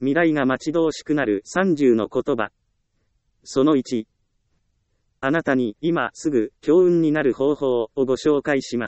未来が待ち遠しくなる30の言葉。その1。あなたに今すぐ強運になる方法をご紹介します。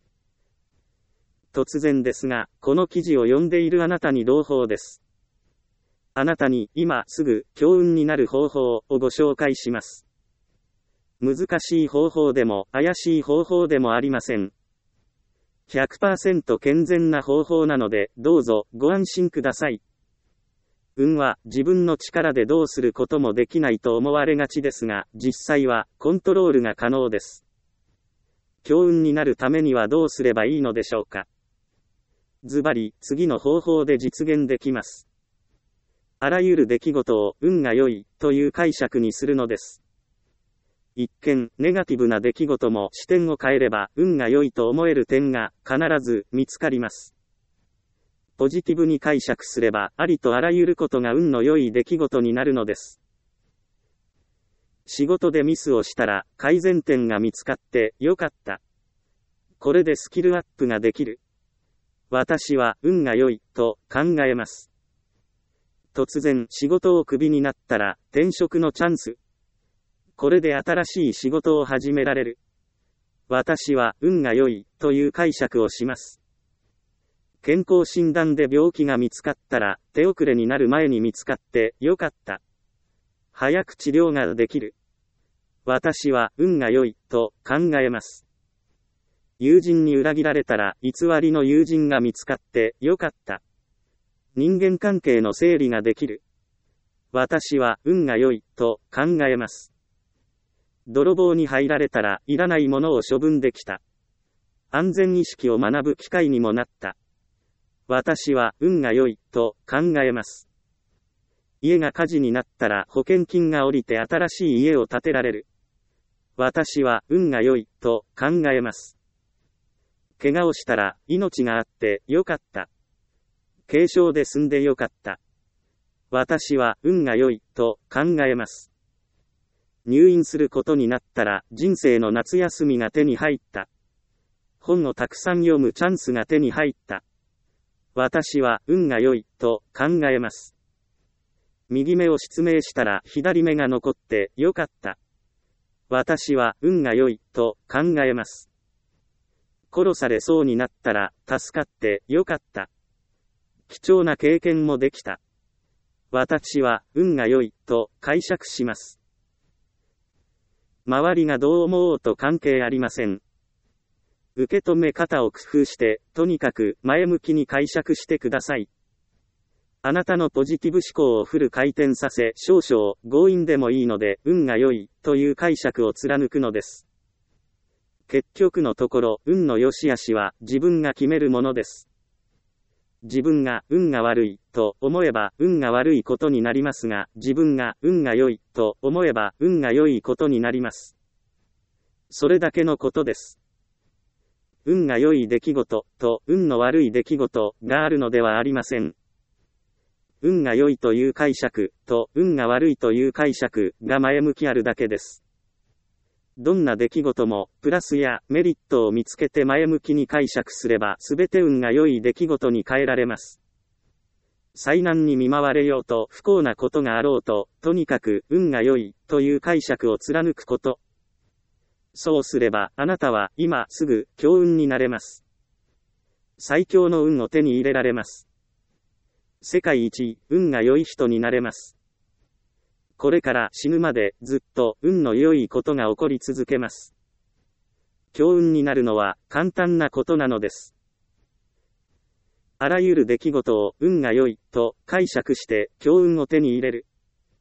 突然ですが、この記事を読んでいるあなたに朗報です。あなたに今すぐ強運になる方法をご紹介します。難しい方法でも怪しい方法でもありません。100% 健全な方法なので、どうぞご安心ください。運は自分の力でどうすることもできないと思われがちですが、実際はコントロールが可能です。強運になるためにはどうすればいいのでしょうか。ズバリ、次の方法で実現できます。あらゆる出来事を運が良いという解釈にするのです。一見、ネガティブな出来事も視点を変えれば運が良いと思える点が必ず見つかります。ポジティブに解釈すればありとあらゆることが運の良い出来事になるのです。仕事でミスをしたら改善点が見つかってよかった。これでスキルアップができる。私は運が良いと考えます。突然仕事をクビになったら転職のチャンス。これで新しい仕事を始められる。私は運が良いという解釈をします。健康診断で病気が見つかったら手遅れになる前に見つかってよかった。早く治療ができる。私は運が良いと考えます。友人に裏切られたら偽りの友人が見つかってよかった。人間関係の整理ができる。私は運が良いと考えます。泥棒に入られたらいらないものを処分できた。安全意識を学ぶ機会にもなった。私は運が良いと考えます。家が火事になったら保険金が下りて新しい家を建てられる。私は運が良いと考えます。怪我をしたら命があってよかった。軽傷で済んでよかった。私は運が良いと考えます。入院することになったら人生の夏休みが手に入った。本をたくさん読むチャンスが手に入った。私は運が良いと考えます。右目を失明したら左目が残ってよかった。私は運が良いと考えます。殺されそうになったら助かってよかった。貴重な経験もできた。私は運が良いと解釈します。周りがどう思おうと関係ありません。受け止め方を工夫して、とにかく前向きに解釈してください。あなたのポジティブ思考をフル回転させ、少々強引でもいいので、運が良いという解釈を貫くのです。結局のところ、運の良し悪しは自分が決めるものです。自分が運が悪いと思えば運が悪いことになりますが、自分が運が良いと思えば運が良いことになります。それだけのことです。運が良い出来事と運の悪い出来事があるのではありません。運が良いという解釈と運が悪いという解釈が前向きあるだけです。どんな出来事もプラスやメリットを見つけて前向きに解釈すればすべて運が良い出来事に変えられます。災難に見舞われようと不幸なことがあろうと、とにかく運が良いという解釈を貫くこと。そうすればあなたは今すぐ強運になれます。最強の運を手に入れられます。世界一運が良い人になれます。これから死ぬまでずっと運の良いことが起こり続けます。強運になるのは簡単なことなのです。あらゆる出来事を運が良いと解釈して強運を手に入れる。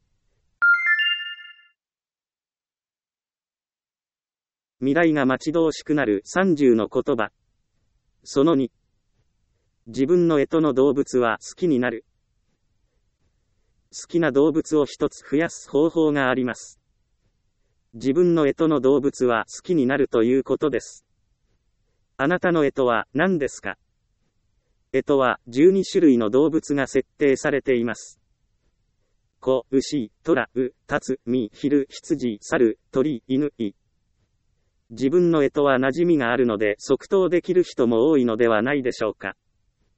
未来が待ち遠しくなる30の言葉。その2。自分の干支の動物は好きになる。好きな動物を一つ増やす方法があります。自分の干支の動物は好きになるということです。あなたの干支は何ですか？干支は12種類の動物が設定されています。子、牛、虎、竜、実、昼、羊、猿、鳥、犬、自分の干支は馴染みがあるので即答できる人も多いのではないでしょうか。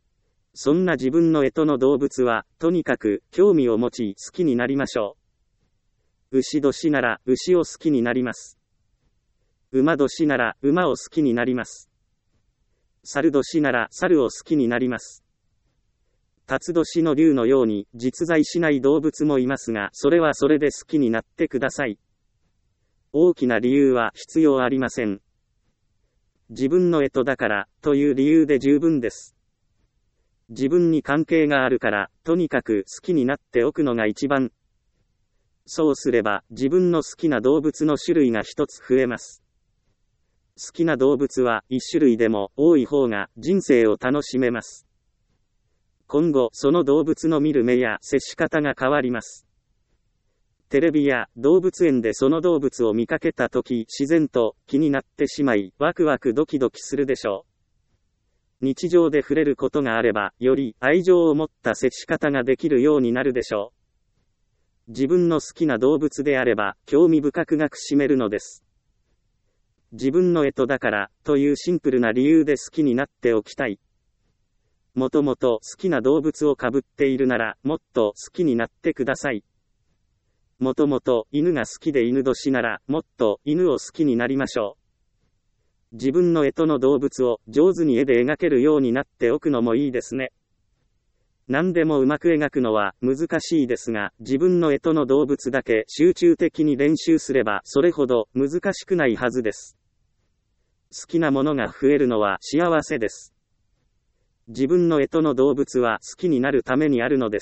そんな自分の干支の動物は、とにかく興味を持ち好きになりましょう。牛年なら牛を好きになります。馬年なら馬を好きになります。猿年なら猿を好きになります。辰年の龍のように実在しない動物もいますが、それはそれで好きになってください。大きな理由は必要ありません。自分の干支だからという理由で十分です。自分に関係があるから、とにかく好きになっておくのが一番。そうすれば、自分の好きな動物の種類が一つ増えます。好きな動物は一種類でも多い方が人生を楽しめます。今後、その動物の見る目や接し方が変わります。テレビや動物園でその動物を見かけたとき、自然と気になってしまい、ワクワクドキドキするでしょう。日常で触れることがあれば、より愛情を持った接し方ができるようになるでしょう。自分の好きな動物であれば、興味深く学しめるのです。自分の干支だから、というシンプルな理由で好きになっておきたい。もともと好きな動物をかぶっているなら、もっと好きになってください。もともと犬が好きで犬年なら、もっと犬を好きになりましょう。自分の干支の動物を上手に絵で描けるようになっておくのもいいですね。何でもうまく描くのは難しいですが、自分の干支の動物だけ集中的に練習すればそれほど難しくないはずです。好きなものが増えるのは幸せです。自分の干支の動物は好きになるためにあるのです。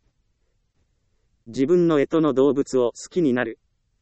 自分の干支の動物を好きになる。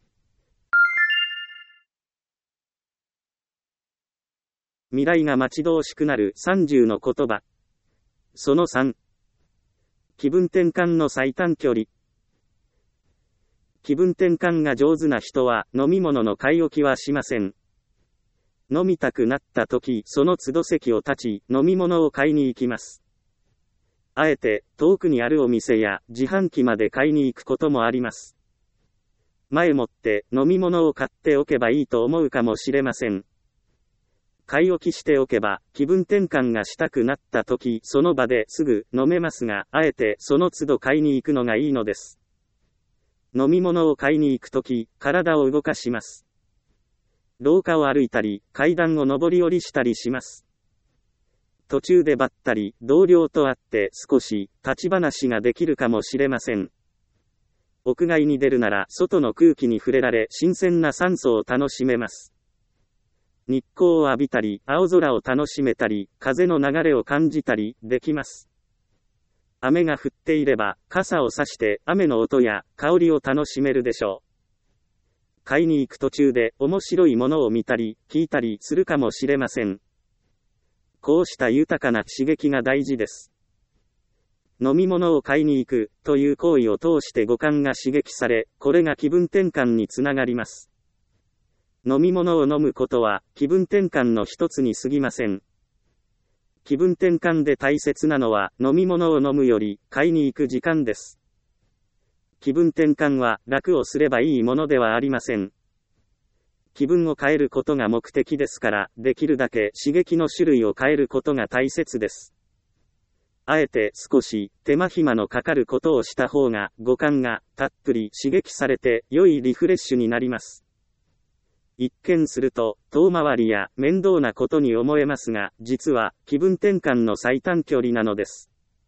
未来が待ち遠しくなる30の言葉。その3。気分転換の最短距離。気分転換が上手な人は飲み物の買い置きはしません。飲みたくなった時、その都度席を立ち、飲み物を買いに行きます。あえて、遠くにあるお店や自販機まで買いに行くこともあります。前もって飲み物を買っておけばいいと思うかもしれません。買い置きしておけば、気分転換がしたくなった時、その場ですぐ飲めますが、あえてその都度買いに行くのがいいのです。飲み物を買いに行く時、体を動かします。廊下を歩いたり、階段を上り下りしたりします。途中でばったり、同僚と会って少し立ち話ができるかもしれません。屋外に出るなら、外の空気に触れられ、新鮮な酸素を楽しめます。日光を浴びたり、青空を楽しめたり、風の流れを感じたりできます。雨が降っていれば、傘を差して雨の音や香りを楽しめるでしょう。買いに行く途中で面白いものを見たり、聞いたりするかもしれません。こうした豊かな刺激が大事です。飲み物を買いに行くという行為を通して五感が刺激され、これが気分転換につながります。飲み物を飲むことは気分転換の一つに過ぎません。気分転換で大切なのは飲み物を飲むより買いに行く時間です。気分転換は楽をすればいいものではありません。気分を変えることが目的ですから、できるだけ刺激の種類を変えることが大切です。あえて少し手間暇のかかることをした方が五感がたっぷり刺激されて良いリフレッシュになります。一見すると遠回りや面倒なことに思えますが、実は気分転換の最短距離なのです。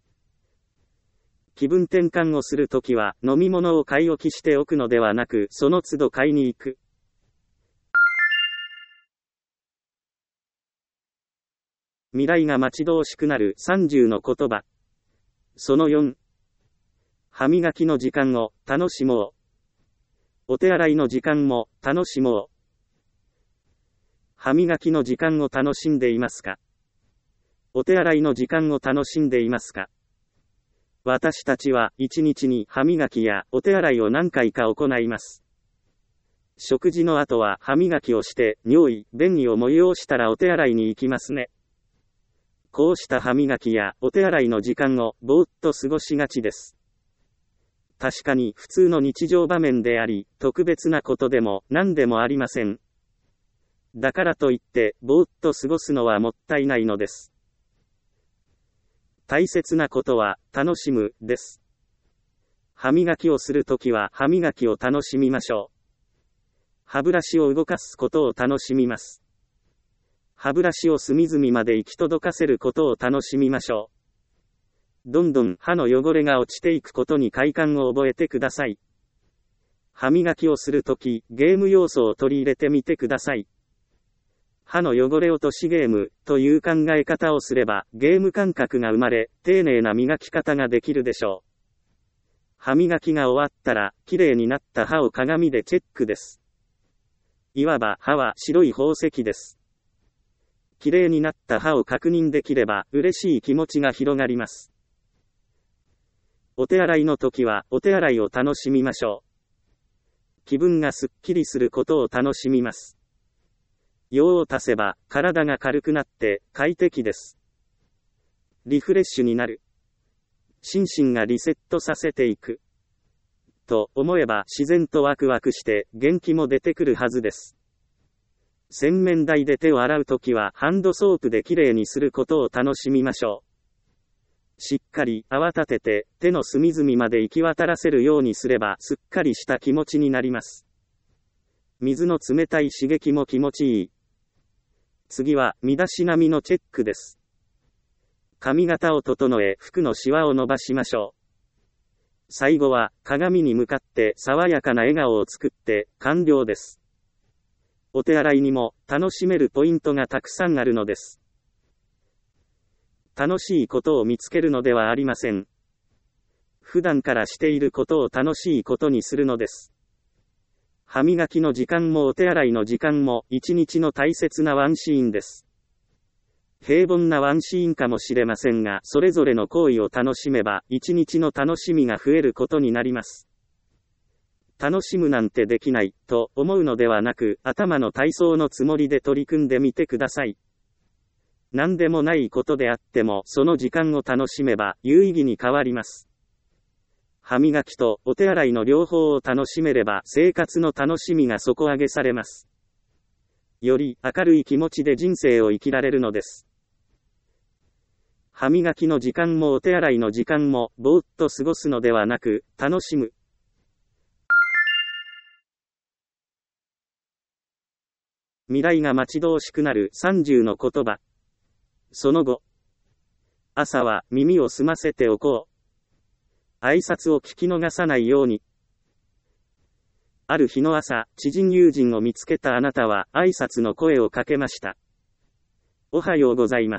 気分転換をするときは飲み物を買い置きしておくのではなく、その都度買いに行く。未来が待ち遠しくなる30の言葉。その4。歯磨きの時間を楽しもう。お手洗いの時間も楽しもう。歯磨きの時間を楽しんでいますか？お手洗いの時間を楽しんでいますか？私たちは一日に歯磨きやお手洗いを何回か行います。食事の後は歯磨きをして、尿意、便意を催したらお手洗いに行きますね。こうした歯磨きやお手洗いの時間をぼーっと過ごしがちです。確かに普通の日常場面であり、特別なことでも何でもありません。だからといって、ぼーっと過ごすのはもったいないのです。 大切なことは、楽しむ、です。歯磨きをするときは歯磨きを楽しみましょう。歯ブラシを動かすことを楽しみます。歯ブラシを隅々まで行き届かせることを楽しみましょう。どんどん歯の汚れが落ちていくことに快感を覚えてください。歯磨きをするとき、ゲーム要素を取り入れてみてください。歯の汚れ落としゲームという考え方をすれば、ゲーム感覚が生まれ、丁寧な磨き方ができるでしょう。歯磨きが終わったら、きれいになった歯を鏡でチェックです。いわば歯は白い宝石です。きれいになった歯を確認できれば、嬉しい気持ちが広がります。お手洗いの時は、お手洗いを楽しみましょう。気分がすっきりすることを楽しみます。用を足せば、体が軽くなって、快適です。リフレッシュになる。心身がリセットさせていく。と思えば自然とワクワクして元気も出てくるはずです。洗面台で手を洗うときはハンドソープできれいにすることを楽しみましょう。しっかり泡立てて手の隅々まで行き渡らせるようにすればすっかりした気持ちになります。水の冷たい刺激も気持ちいい。次は身だしなみのチェックです。髪型を整え服のシワを伸ばしましょう。最後は鏡に向かって爽やかな笑顔を作って完了です。お手洗いにも楽しめるポイントがたくさんあるのです。楽しいことを見つけるのではありません。普段からしていることを楽しいことにするのです。歯磨きの時間もお手洗いの時間も一日の大切なワンシーンです。平凡なワンシーンかもしれませんが、それぞれの行為を楽しめば、一日の楽しみが増えることになります。楽しむなんてできない、と思うのではなく、頭の体操のつもりで取り組んでみてください。何でもないことであっても、その時間を楽しめば、有意義に変わります。歯磨きとお手洗いの両方を楽しめれば、生活の楽しみが底上げされます。より明るい気持ちで人生を生きられるのです。歯磨きの時間もお手洗いの時間も、ぼーっと過ごすのではなく、楽しむ。未来が待ち遠しくなる30の言葉。その後。朝は耳を澄ませておこう。挨拶を聞き逃さないように。ある日の朝、知人友人を見つけたあなたは挨拶の声をかけました。おはようございます。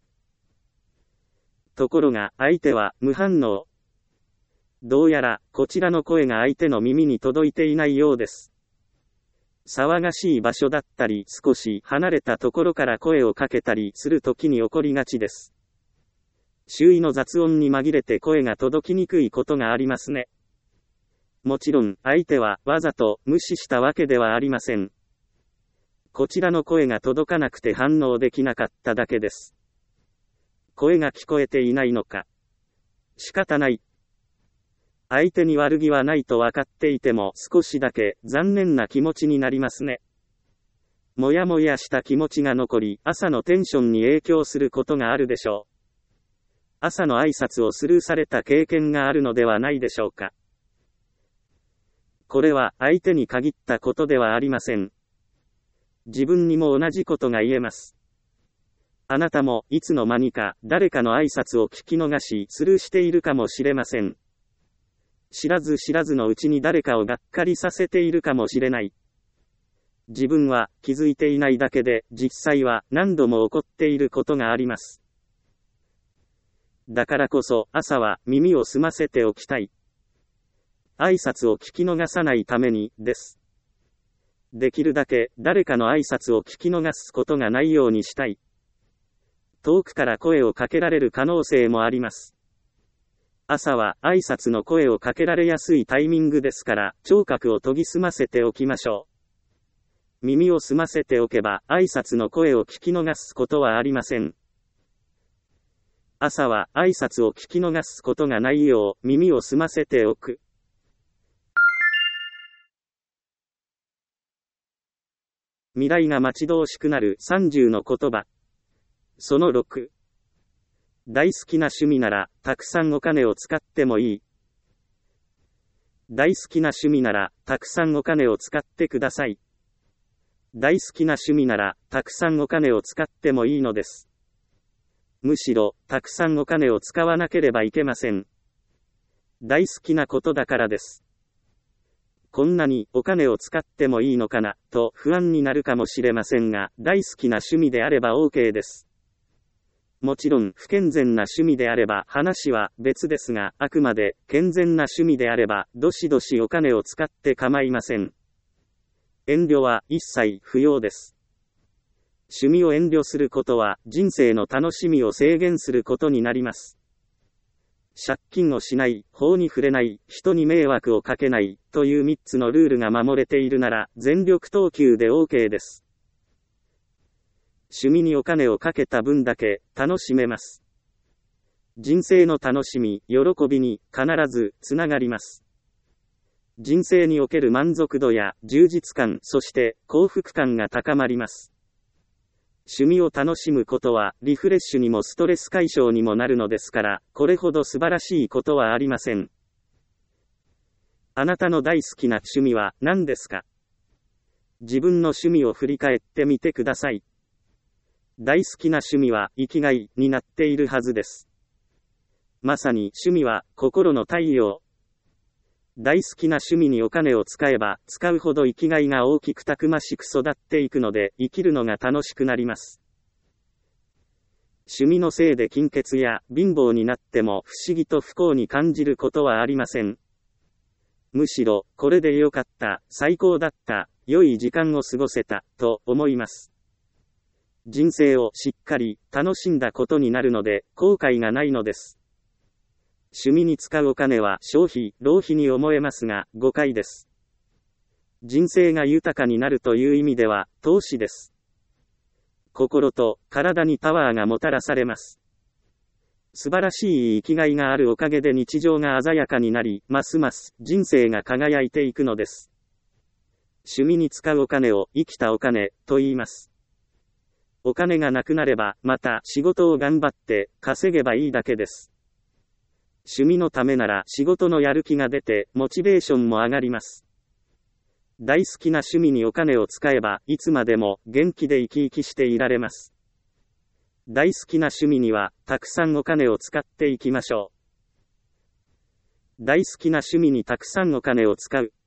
ところが、相手は無反応。どうやら、こちらの声が相手の耳に届いていないようです。騒がしい場所だったり、少し離れたところから声をかけたりするときに起こりがちです。周囲の雑音に紛れて声が届きにくいことがありますね。もちろん、相手はわざと無視したわけではありません。こちらの声が届かなくて反応できなかっただけです。声が聞こえていないのか。仕方ない。相手に悪気はないと分かっていても少しだけ残念な気持ちになりますね。もやもやした気持ちが残り、朝のテンションに影響することがあるでしょう。朝の挨拶をスルーされた経験があるのではないでしょうか。これは相手に限ったことではありません。自分にも同じことが言えます。あなたもいつの間にか誰かの挨拶を聞き逃しスルーしているかもしれません。知らず知らずのうちに誰かをがっかりさせているかもしれない。自分は気づいていないだけで実際は何度も起こっていることがあります。だからこそ朝は耳を澄ませておきたい。挨拶を聞き逃さないためにです。できるだけ誰かの挨拶を聞き逃すことがないようにしたい。遠くから声をかけられる可能性もあります。朝は挨拶の声をかけられやすいタイミングですから、聴覚を研ぎ澄ませておきましょう。耳を澄ませておけば、挨拶の声を聞き逃すことはありません。朝は挨拶を聞き逃すことがないよう、耳を澄ませておく。未来が待ち遠しくなる30の言葉。その6。 大好きな趣味なら、たくさんお金を使ってもいい。大好きな趣味なら、たくさんお金を使ってください。大好きな趣味なら、たくさんお金を使ってもいいのです。むしろ、たくさんお金を使わなければいけません。大好きなことだからです。こんなにお金を使ってもいいのかな、と不安になるかもしれませんが、大好きな趣味であれば OK です。もちろん不健全な趣味であれば話は別ですが、あくまで健全な趣味であれば、どしどしお金を使って構いません。遠慮は一切不要です。趣味を遠慮することは人生の楽しみを制限することになります。借金をしない、法に触れない、人に迷惑をかけない、という3つのルールが守れているなら、全力投球で OK です。趣味にお金をかけた分だけ、楽しめます。人生の楽しみ、喜びに、必ず、つながります。人生における満足度や、充実感、そして、幸福感が高まります。趣味を楽しむことは、リフレッシュにもストレス解消にもなるのですから、これほど素晴らしいことはありません。あなたの大好きな趣味は何ですか？自分の趣味を振り返ってみてください。大好きな趣味は生きがいになっているはずです。まさに趣味は心の太陽。大好きな趣味にお金を使えば使うほど生きがいが大きくたくましく育っていくので生きるのが楽しくなります。趣味のせいで金欠や貧乏になっても不思議と不幸に感じることはありません。むしろこれで良かった、最高だった、良い時間を過ごせたと思います。人生をしっかり楽しんだことになるので後悔がないのです。趣味に使うお金は消費、浪費に思えますが、誤解です。人生が豊かになるという意味では、投資です。心と体にパワーがもたらされます。素晴らしい生きがいがあるおかげで日常が鮮やかになり、ますます人生が輝いていくのです。趣味に使うお金を生きたお金と言います。お金がなくなれば、また仕事を頑張って稼げばいいだけです。趣味のためなら仕事のやる気が出て、モチベーションも上がります。大好きな趣味にお金を使えば、いつまでも元気で生き生きしていられます。大好きな趣味には、たくさんお金を使っていきましょう。大好きな趣味にたくさんお金を使う。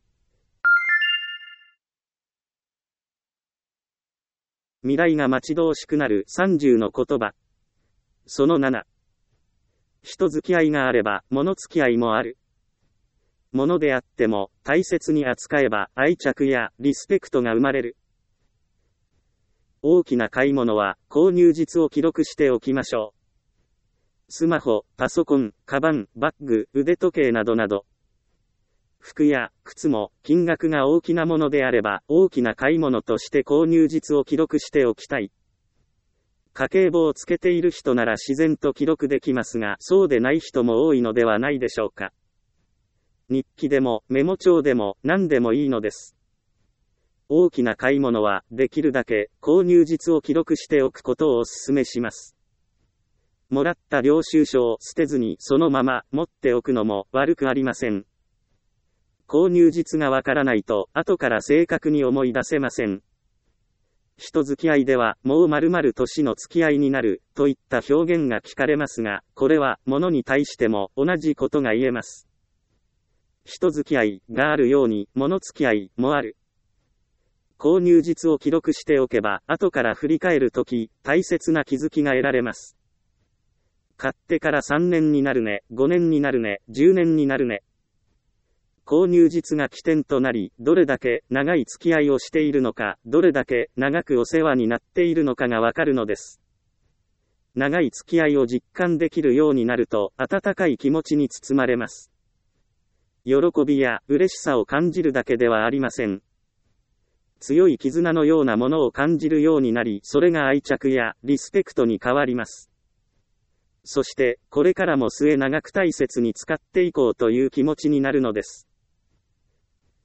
未来が待ち遠しくなる30の言葉。その7。人付き合いがあれば、物付き合いもある。物であっても、大切に扱えば、愛着やリスペクトが生まれる。大きな買い物は、購入実を記録しておきましょう。スマホ、パソコン、カバン、バッグ、腕時計などなど。服や靴も、金額が大きなものであれば、大きな買い物として購入実を記録しておきたい。家計簿をつけている人なら自然と記録できますが、そうでない人も多いのではないでしょうか。日記でもメモ帳でも何でもいいのです。大きな買い物はできるだけ購入実を記録しておくことをお勧めします。もらった領収書を捨てずにそのまま持っておくのも悪くありません。購入実がわからないと後から正確に思い出せません。人付き合いでは、もう〇〇年の付き合いになる、といった表現が聞かれますが、これは、物に対しても同じことが言えます。人付き合いがあるように、物付き合いもある。購入実を記録しておけば、後から振り返るとき、大切な気づきが得られます。買ってから3年になるね、5年になるね、10年になるね。購入実が起点となり、どれだけ長い付き合いをしているのか、どれだけ長くお世話になっているのかがわかるのです。長い付き合いを実感できるようになると、温かい気持ちに包まれます。喜びや嬉しさを感じるだけではありません。強い絆のようなものを感じるようになり、それが愛着やリスペクトに変わります。そして、これからも末永く大切に使っていこうという気持ちになるのです。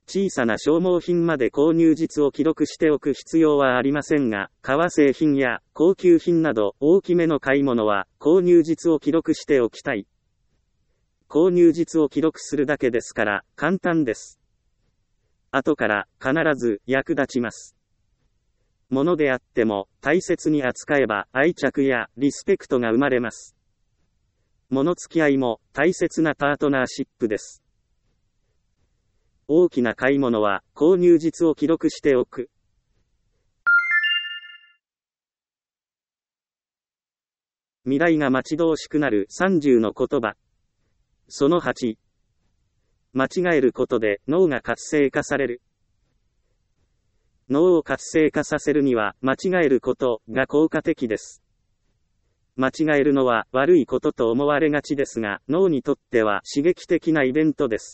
小さな消耗品まで購入実を記録しておく必要はありませんが、革製品や高級品など大きめの買い物は購入実を記録しておきたい。購入実を記録するだけですから簡単です。後から必ず役立ちます。ものであっても大切に扱えば愛着やリスペクトが生まれます。物付き合いも大切なパートナーシップです。大きな買い物は購入実を記録しておく。未来が待ち遠しくなる30の言葉。その8。間違えることで脳が活性化される。脳を活性化させるには間違えることが効果的です。間違えるのは悪いことと思われがちですが、脳にとっては刺激的なイベントです。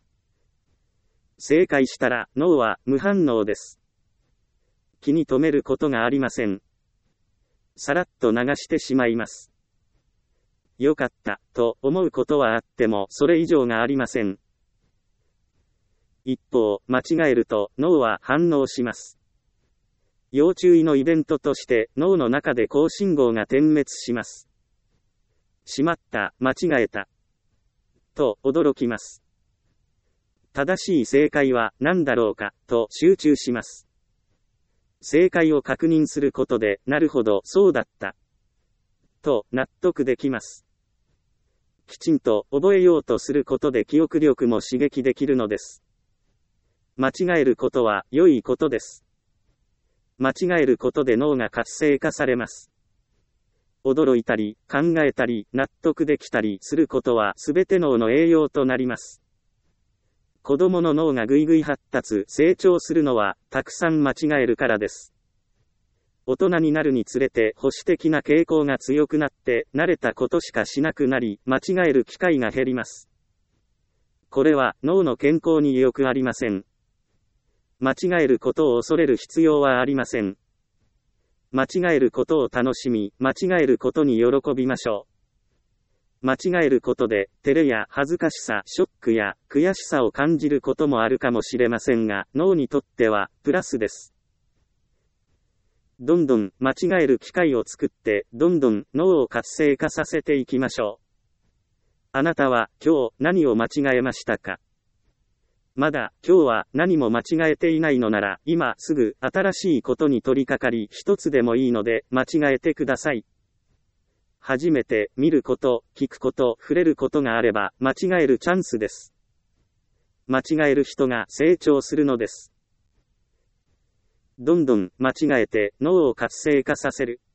正解したら脳は無反応です。気に留めることがありません。さらっと流してしまいます。よかったと思うことはあってもそれ以上がありません。一方、間違えると脳は反応します。要注意のイベントとして脳の中で高信号が点滅します。しまった、間違えた。と驚きます。正しい正解は何だろうかと集中します。正解を確認することで、なるほど、そうだった。と納得できます。きちんと覚えようとすることで記憶力も刺激できるのです。間違えることは良いことです。間違えることで脳が活性化されます。驚いたり、考えたり、納得できたりすることはすべて脳の栄養となります。子供の脳がぐいぐい発達、成長するのは、たくさん間違えるからです。大人になるにつれて保守的な傾向が強くなって、慣れたことしかしなくなり、間違える機会が減ります。これは脳の健康に良くありません。間違えることを恐れる必要はありません。間違えることを楽しみ、間違えることに喜びましょう。間違えることで、照れや恥ずかしさ、ショックや悔しさを感じることもあるかもしれませんが、脳にとっては、プラスです。どんどん間違える機会を作って、どんどん脳を活性化させていきましょう。あなたは今日何を間違えましたか？まだ今日は何も間違えていないのなら、今すぐ新しいことに取り掛かり、一つでもいいので間違えてください。初めて見ること、聞くこと、触れることがあれば、間違えるチャンスです。間違える人が成長するのです。どんどん間違えて脳を活性化させる。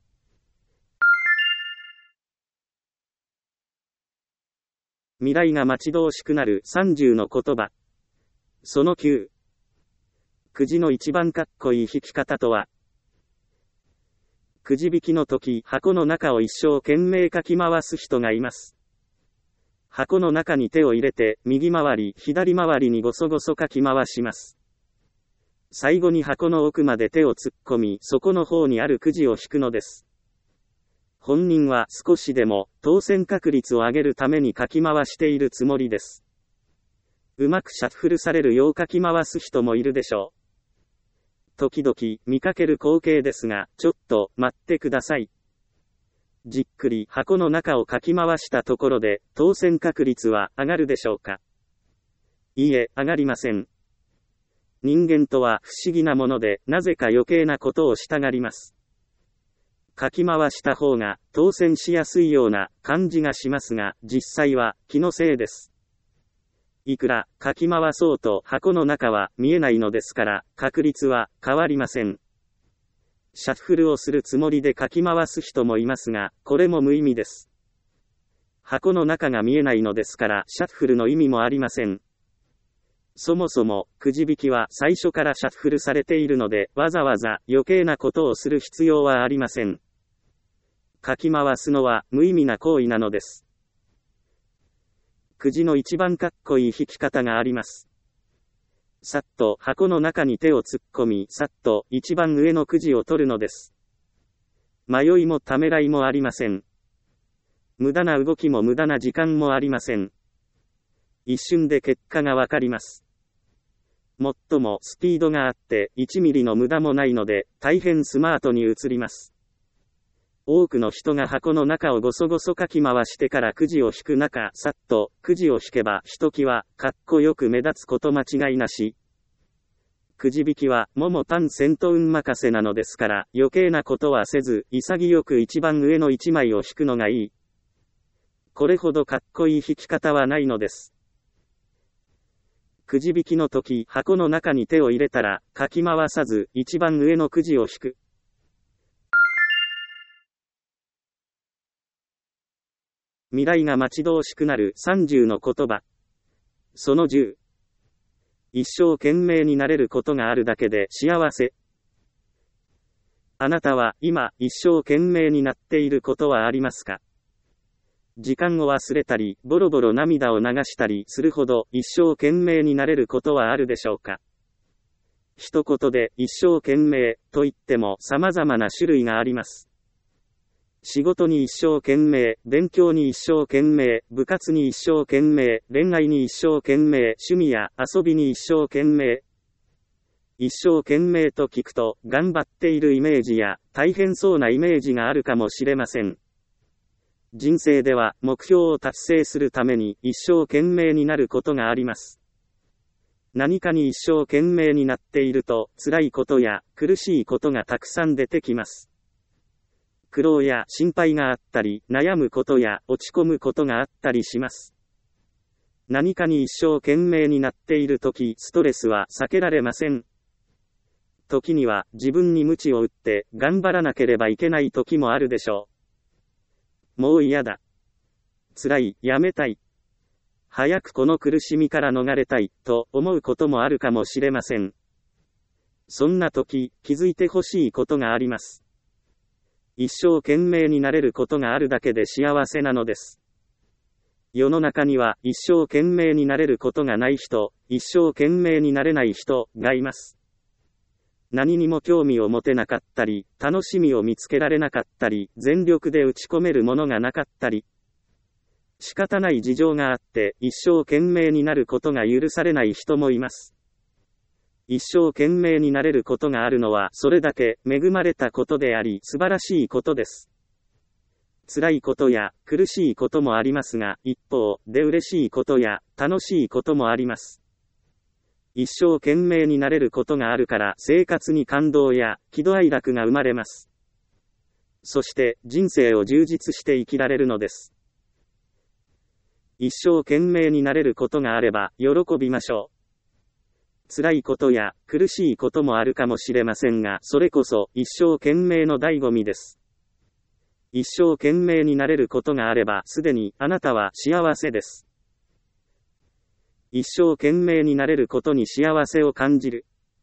未来が待ち遠しくなる30の言葉。その9。くじの一番かっこいい引き方とは。くじ引きの時、箱の中を一生懸命かき回す人がいます。箱の中に手を入れて、右回り、左回りにごそごそかき回します。最後に箱の奥まで手を突っ込み、底の方にあるくじを引くのです。本人は少しでも当選確率を上げるためにかき回しているつもりです。うまくシャッフルされるようかき回す人もいるでしょう。時々見かける光景ですが、ちょっと待ってください。じっくり箱の中をかき回したところで、当選確率は上がるでしょうか？いいえ、上がりません。人間とは不思議なもので、なぜか余計なことをしたがります。かき回した方が当選しやすいような感じがしますが、実際は気のせいです。いくらかき回そうと箱の中は見えないのですから、確率は変わりません。シャッフルをするつもりでかき回す人もいますが、これも無意味です。箱の中が見えないのですから、シャッフルの意味もありません。そもそも、くじ引きは最初からシャッフルされているので、わざわざ余計なことをする必要はありません。かき回すのは無意味な行為なのです。くじの一番かっこいい引き方があります。さっと箱の中に手を突っ込み、さっと一番上のくじを取るのです。迷いもためらいもありません。無駄な動きも無駄な時間もありません。一瞬で結果がわかります。 最もスピードがあって1ミリの無駄もないので、大変スマートに映ります。多くの人が箱の中をごそごそかき回してからくじを引く中、さっとくじを引けばひときわかっこよく目立つこと間違いなし。くじ引きは桃単線と運任せなのですから、余計なことはせず、潔く一番上の1枚を引くのがいい。これほどかっこいい引き方はないのです。くじ引きの時、箱の中に手を入れたら、かき回さず、一番上のくじを引く。未来が待ち遠しくなる30の言葉。その10。一生懸命になれることがあるだけで幸せ。あなたは今一生懸命になっていることはありますか？時間を忘れたり、ボロボロ涙を流したりするほど一生懸命になれることはあるでしょうか？一言で一生懸命と言っても様々な種類があります。仕事に一生懸命、勉強に一生懸命、部活に一生懸命、恋愛に一生懸命、趣味や遊びに一生懸命。一生懸命と聞くと、頑張っているイメージや、大変そうなイメージがあるかもしれません。人生では、目標を達成するために、一生懸命になることがあります。何かに一生懸命になっていると、辛いことや、苦しいことがたくさん出てきます。苦労や心配があったり、悩むことや落ち込むことがあったりします。何かに一生懸命になっているとき、ストレスは避けられません。時には自分に鞭を打って頑張らなければいけない時もあるでしょう。もう嫌だ。辛い、やめたい。早くこの苦しみから逃れたい、と思うこともあるかもしれません。そんな時、気づいてほしいことがあります。一生懸命になれることがあるだけで幸せなのです。世の中には一生懸命になれることがない人、一生懸命になれない人がいます。何にも興味を持てなかったり、楽しみを見つけられなかったり、全力で打ち込めるものがなかったり、仕方ない事情があって一生懸命になることが許されない人もいます。一生懸命になれることがあるのはそれだけ恵まれたことであり素晴らしいことです。辛いことや苦しいこともありますが、一方で嬉しいことや楽しいこともあります。一生懸命になれることがあるから生活に感動や喜怒哀楽が生まれます。そして人生を充実して生きられるのです。一生懸命になれることがあれば喜びましょう。辛いことや苦しいこともあるかもしれませんが、それこそ一生懸命の醍醐味です。一生懸命になれることがあれば、すでにあなたは幸せです。一生懸命になれることに幸せを感じる。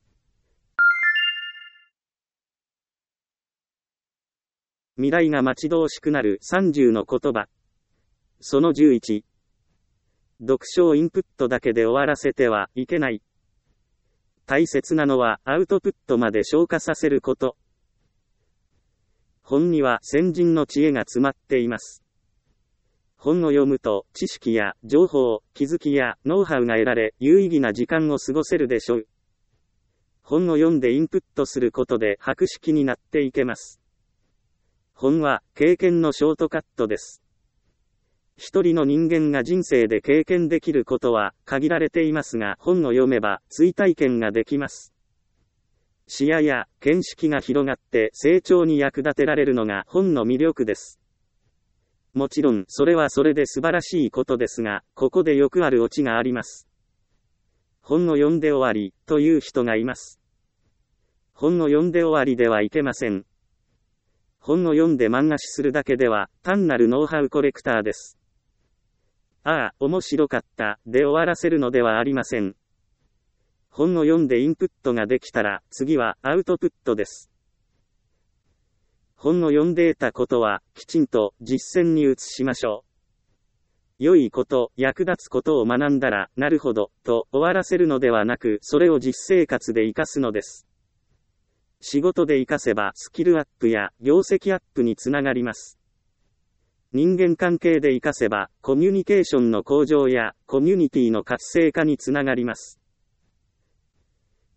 未来が待ち遠しくなる30の言葉。その11。読書をインプットだけで終わらせてはいけない。大切なのはアウトプットまで消化させること。本には先人の知恵が詰まっています。本を読むと知識や情報、気づきやノウハウが得られ、有意義な時間を過ごせるでしょう。本を読んでインプットすることで博識になっていけます。本は経験のショートカットです。一人の人間が人生で経験できることは限られていますが、本を読めば追体験ができます。視野や見識が広がって成長に役立てられるのが本の魅力です。もちろんそれはそれで素晴らしいことですが、ここでよくあるオチがあります。本を読んで終わりという人がいます。本を読んで終わりではいけません。本を読んで漫画視するだけでは単なるノウハウコレクターです。ああ、面白かった、で終わらせるのではありません。本を読んでインプットができたら、次はアウトプットです。本を読んで得たことは、きちんと実践に移しましょう。良いこと、役立つことを学んだら、なるほど、と終わらせるのではなく、それを実生活で活かすのです。仕事で活かせば、スキルアップや業績アップにつながります。人間関係で活かせば、コミュニケーションの向上やコミュニティの活性化につながります。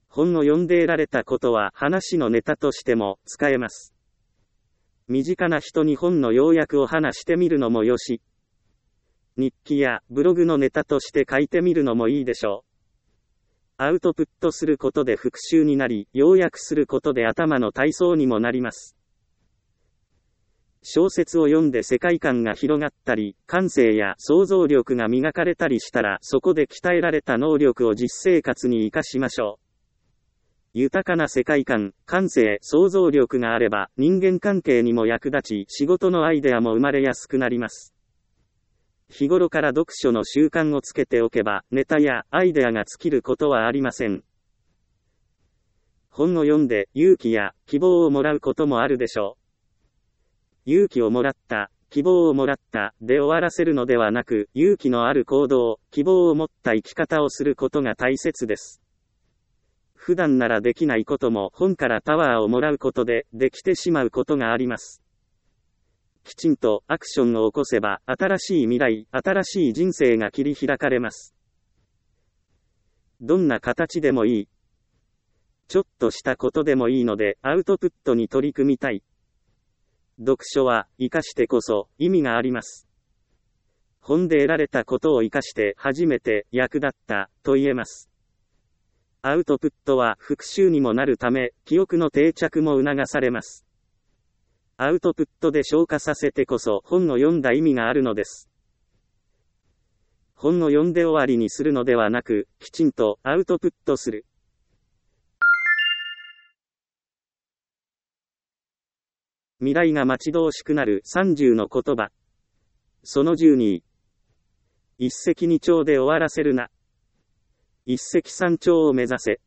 本を読んで得られたことは話のネタとしても使えます。身近な人に本の要約を話してみるのもよし、日記やブログのネタとして書いてみるのもいいでしょう。アウトプットすることで復習になり、要約することで頭の体操にもなります。小説を読んで世界観が広がったり、感性や想像力が磨かれたりしたら、そこで鍛えられた能力を実生活に活かしましょう。豊かな世界観、感性、想像力があれば、人間関係にも役立ち、仕事のアイデアも生まれやすくなります。日頃から読書の習慣をつけておけば、ネタやアイデアが尽きることはありません。本を読んで勇気や希望をもらうこともあるでしょう。勇気をもらった、希望をもらったで終わらせるのではなく、勇気のある行動、希望を持った生き方をすることが大切です。普段ならできないことも本からパワーをもらうことでできてしまうことがあります。きちんとアクションを起こせば新しい未来、新しい人生が切り開かれます。どんな形でもいい。ちょっとしたことでもいいのでアウトプットに取り組みたい。読書は活かしてこそ意味があります。本で得られたことを活かして初めて役立ったと言えます。アウトプットは復習にもなるため、記憶の定着も促されます。アウトプットで消化させてこそ本を読んだ意味があるのです。本を読んで終わりにするのではなく、きちんとアウトプットする。未来が待ち遠しくなる30の言葉。その12。一石二鳥で終わらせるな。一石三鳥を目指せ。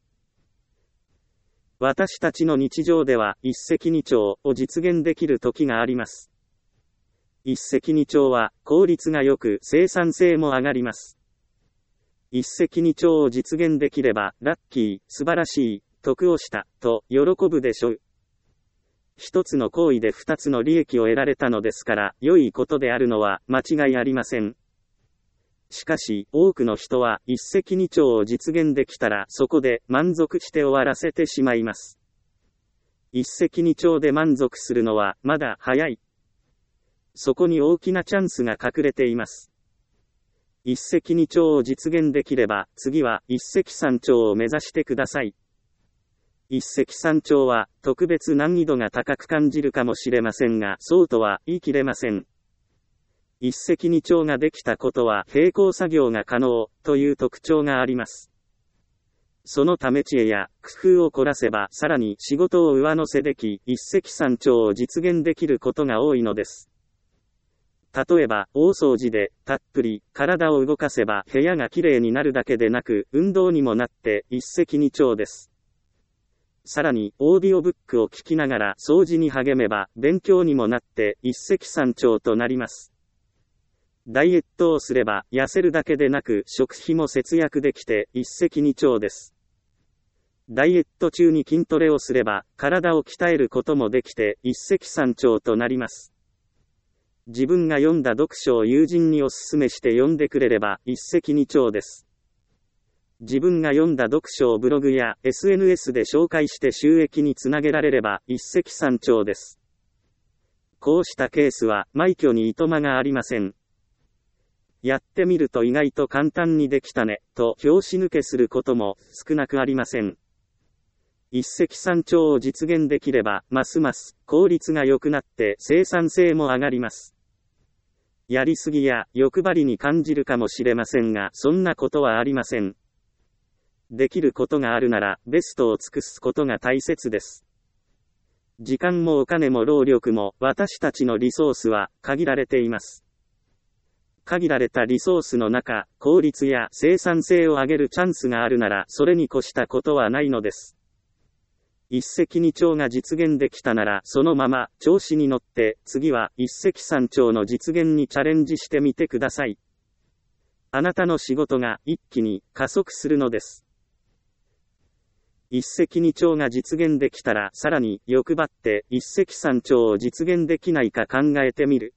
私たちの日常では一石二鳥を実現できる時があります。一石二鳥は効率が良く生産性も上がります。一石二鳥を実現できればラッキー、素晴らしい、得をしたと喜ぶでしょう。一つの行為で二つの利益を得られたのですから良いことであるのは間違いありません。しかし、多くの人は一石二鳥を実現できたらそこで満足して終わらせてしまいます。一石二鳥で満足するのはまだ早い。そこに大きなチャンスが隠れています。一石二鳥を実現できれば次は一石三鳥を目指してください。一石三鳥は特別難易度が高く感じるかもしれませんが、そうとは言い切れません。一石二鳥ができたことは並行作業が可能という特徴があります。そのため知恵や工夫を凝らせばさらに仕事を上乗せでき、一石三鳥を実現できることが多いのです。例えば、大掃除でたっぷり体を動かせば部屋がきれいになるだけでなく、運動にもなって一石二鳥です。さらに、オーディオブックを聞きながら掃除に励めば勉強にもなって一石三鳥となります。ダイエットをすれば痩せるだけでなく食費も節約できて一石二鳥です。ダイエット中に筋トレをすれば体を鍛えることもできて一石三鳥となります。自分が読んだ読書を友人にお勧めして読んでくれれば一石二鳥です。自分が読んだ読書をブログや SNS で紹介して収益につなげられれば一石三鳥です。こうしたケースは枚挙にいとまがありません。やってみると意外と簡単にできたね、と拍子抜けすることも少なくありません。一石三鳥を実現できれば、ますます効率が良くなって生産性も上がります。やりすぎや欲張りに感じるかもしれませんが、そんなことはありません。できることがあるなら、ベストを尽くすことが大切です。時間もお金も労力も、私たちのリソースは限られています。限られたリソースの中、効率や生産性を上げるチャンスがあるなら、それに越したことはないのです。一石二鳥が実現できたなら、そのまま調子に乗って、次は一石三鳥の実現にチャレンジしてみてください。あなたの仕事が一気に加速するのです。一石二鳥が実現できたら、さらに欲張って一石三鳥を実現できないか考えてみる。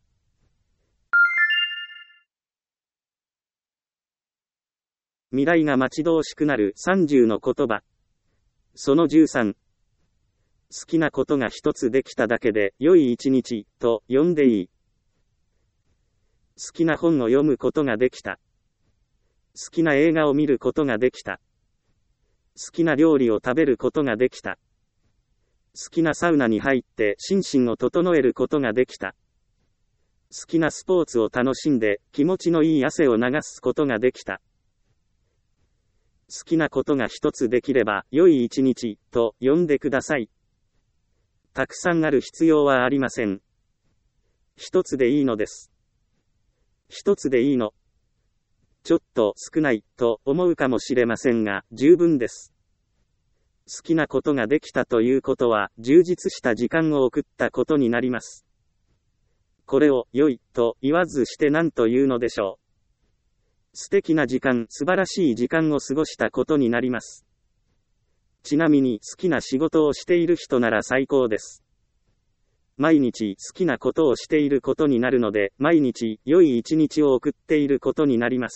未来が待ち遠しくなる30の言葉。 その13。好きなことが一つできただけで良い一日と呼んでいい。好きな本を読むことができた。好きな映画を見ることができた。好きな料理を食べることができた。好きなサウナに入って心身を整えることができた。好きなスポーツを楽しんで気持ちのいい汗を流すことができた。好きなことが一つできれば良い一日と呼んでください。たくさんある必要はありません。一つでいいのです。一つでいいの。ちょっと少ないと思うかもしれませんが、十分です。好きなことができたということは、充実した時間を送ったことになります。これを良いと言わずして何というのでしょう。素敵な時間、素晴らしい時間を過ごしたことになります。ちなみに好きな仕事をしている人なら最高です。毎日好きなことをしていることになるので、毎日良い一日を送っていることになります。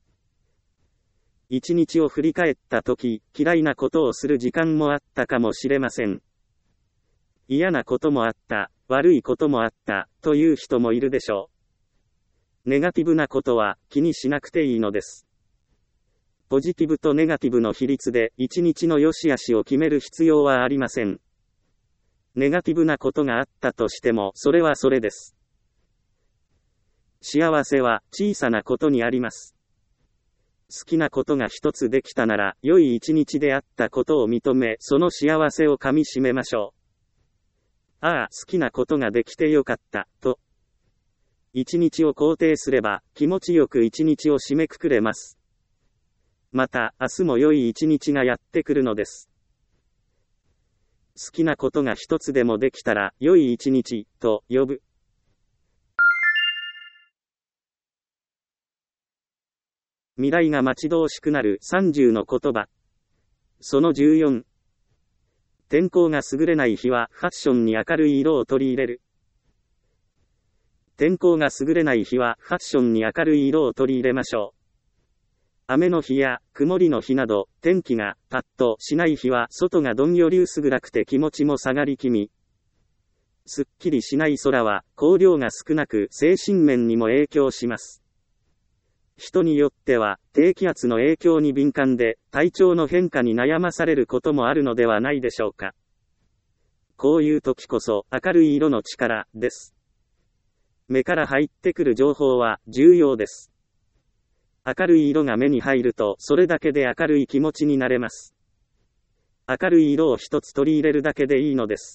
一日を振り返ったとき、嫌いなことをする時間もあったかもしれません。嫌なこともあった、悪いこともあった、という人もいるでしょう。ネガティブなことは気にしなくていいのです。ポジティブとネガティブの比率で一日の良し悪しを決める必要はありません。ネガティブなことがあったとしても、それはそれです。幸せは小さなことにあります。好きなことが一つできたなら、良い一日であったことを認め、その幸せをかみしめましょう。ああ、好きなことができてよかった、と。一日を肯定すれば、気持ちよく一日を締めくくれます。また、明日も良い一日がやってくるのです。好きなことが一つでもできたら、良い一日、と呼ぶ。未来が待ち遠しくなる30の言葉。その14。天候が優れない日はファッションに明るい色を取り入れる。天候が優れない日はファッションに明るい色を取り入れましょう。雨の日や曇りの日など、天気がパッとしない日は外がどんより薄暗くて気持ちも下がり気味。すっきりしない空は光量が少なく精神面にも影響します。人によっては低気圧の影響に敏感で体調の変化に悩まされることもあるのではないでしょうか。こういう時こそ明るい色の力です。目から入ってくる情報は重要です。明るい色が目に入るとそれだけで明るい気持ちになれます。明るい色を一つ取り入れるだけでいいのです。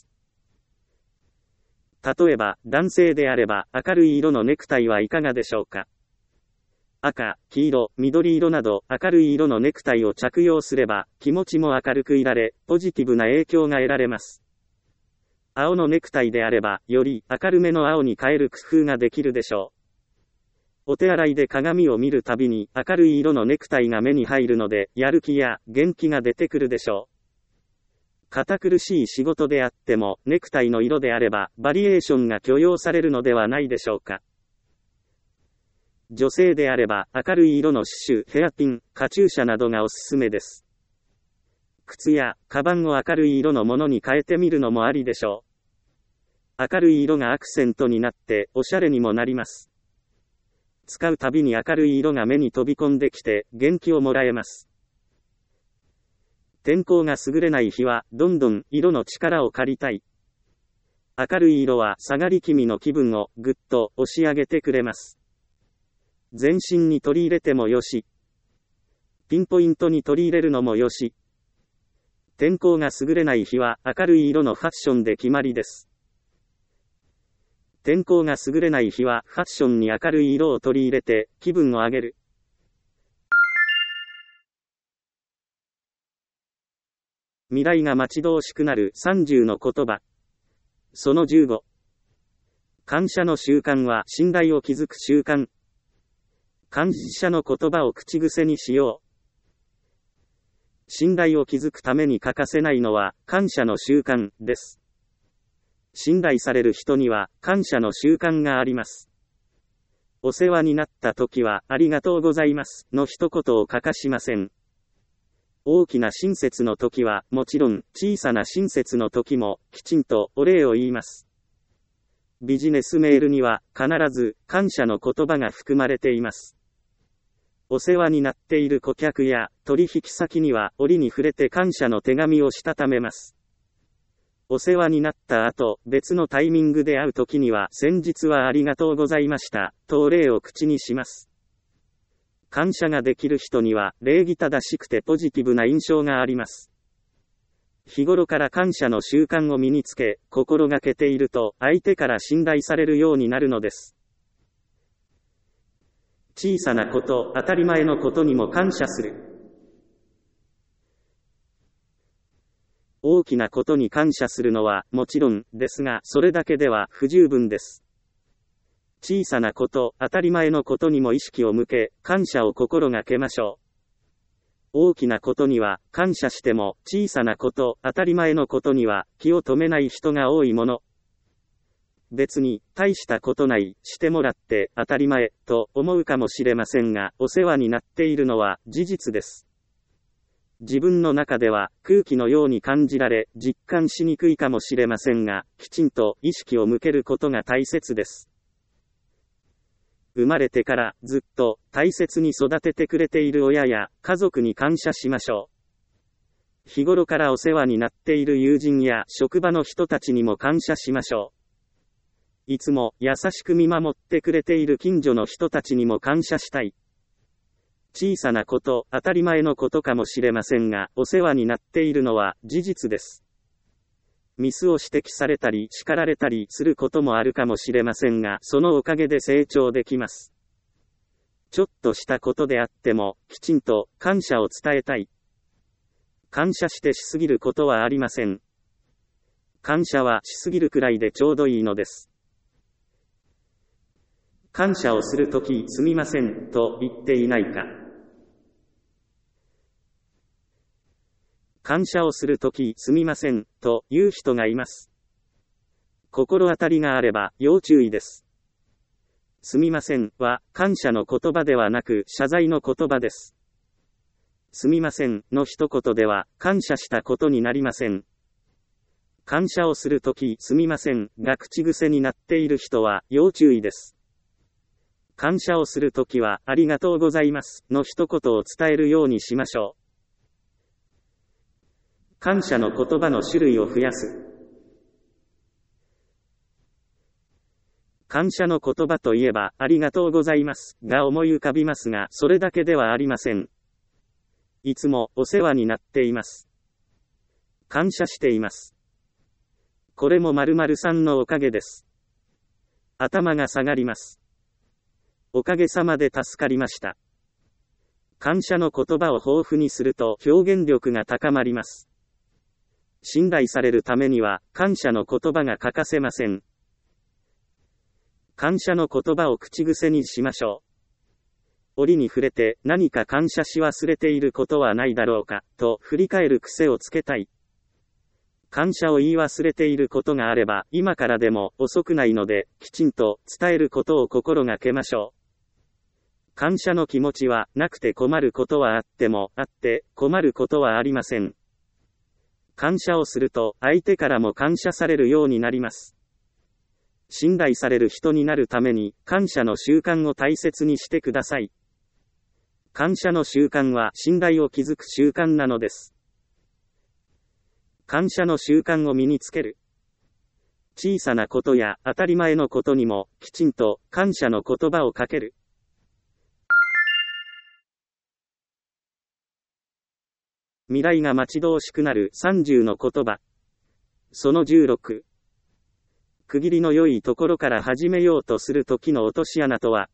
例えば男性であれば明るい色のネクタイはいかがでしょうか。赤、黄色、緑色など明るい色のネクタイを着用すれば気持ちも明るくいられ、ポジティブな影響が得られます。青のネクタイであれば、より明るめの青に変える工夫ができるでしょう。お手洗いで鏡を見るたびに明るい色のネクタイが目に入るので、やる気や元気が出てくるでしょう。堅苦しい仕事であっても、ネクタイの色であれば、バリエーションが許容されるのではないでしょうか。女性であれば明るい色の刺繍、ヘアピン、カチューシャなどがおすすめです。靴やカバンを明るい色のものに変えてみるのもありでしょう。明るい色がアクセントになっておしゃれにもなります。使うたびに明るい色が目に飛び込んできて元気をもらえます。天候が優れない日はどんどん色の力を借りたい。明るい色は下がり気味の気分をぐっと押し上げてくれます。全身に取り入れてもよし。ピンポイントに取り入れるのもよし。天候が優れない日は明るい色のファッションで決まりです。天候が優れない日はファッションに明るい色を取り入れて気分を上げる。未来が待ち遠しくなる30の言葉。その15。感謝の習慣は信頼を築く習慣。感謝の言葉を口癖にしよう。信頼を築くために欠かせないのは感謝の習慣です。信頼される人には感謝の習慣があります。お世話になった時はありがとうございますの一言を欠かしません。 大きな親切の時はもちろん、小さな親切の時も、きちんとお礼を言います。ビジネスメールには、必ず、感謝の言葉が含まれています。お世話になっている顧客や、取引先には、折に触れて感謝の手紙をしたためます。お世話になった後、別のタイミングで会う時には、先日はありがとうございました、とお礼を口にします。感謝ができる人には、礼儀正しくてポジティブな印象があります。日頃から感謝の習慣を身につけ、心がけていると、相手から信頼されるようになるのです。小さなこと、当たり前のことにも感謝する。大きなことに感謝するのは、もちろん、ですが、それだけでは不十分です。小さなこと、当たり前のことにも意識を向け、感謝を心がけましょう。大きなことには、感謝しても、小さなこと、当たり前のことには、気を止めない人が多いもの。別に、大したことない、してもらって、当たり前、と思うかもしれませんが、お世話になっているのは、事実です。自分の中では、空気のように感じられ、実感しにくいかもしれませんが、きちんと、意識を向けることが大切です。生まれてからずっと大切に育ててくれている親や家族に感謝しましょう。日頃からお世話になっている友人や職場の人たちにも感謝しましょう。いつも優しく見守ってくれている近所の人たちにも感謝したい。小さなこと、当たり前のことかもしれませんが、お世話になっているのは事実です。ミスを指摘されたり叱られたりすることもあるかもしれませんが、そのおかげで成長できます。ちょっとしたことであっても、きちんと感謝を伝えたい。感謝してしすぎることはありません。感謝はしすぎるくらいでちょうどいいのです。感謝をするとき、すみません、と言っていないか。感謝をするとき、すみません、と言う人がいます。心当たりがあれば、要注意です。すみませんは、感謝の言葉ではなく、謝罪の言葉です。すみませんの一言では、感謝したことになりません。感謝をするとき、すみませんが口癖になっている人は、要注意です。感謝をするときは、ありがとうございますの一言を伝えるようにしましょう。感謝の言葉の種類を増やす。感謝の言葉といえば、ありがとうございますが思い浮かびますが、それだけではありません。いつもお世話になっています。感謝しています。これも〇〇さんのおかげです。頭が下がります。おかげさまで助かりました。感謝の言葉を豊富にすると表現力が高まります。信頼されるためには、感謝の言葉が欠かせません。感謝の言葉を口癖にしましょう。折に触れて、何か感謝し忘れていることはないだろうか、と振り返る癖をつけたい。感謝を言い忘れていることがあれば、今からでも遅くないので、きちんと伝えることを心がけましょう。感謝の気持ちは、なくて困ることはあっても、あって困ることはありません。感謝をすると、相手からも感謝されるようになります。信頼される人になるために、感謝の習慣を大切にしてください。感謝の習慣は、信頼を築く習慣なのです。感謝の習慣を身につける。小さなことや、当たり前のことにも、きちんと、感謝の言葉をかける。未来が待ち遠しくなる30の言葉。その16。区切りの良いところから始めようとする時の落とし穴とは。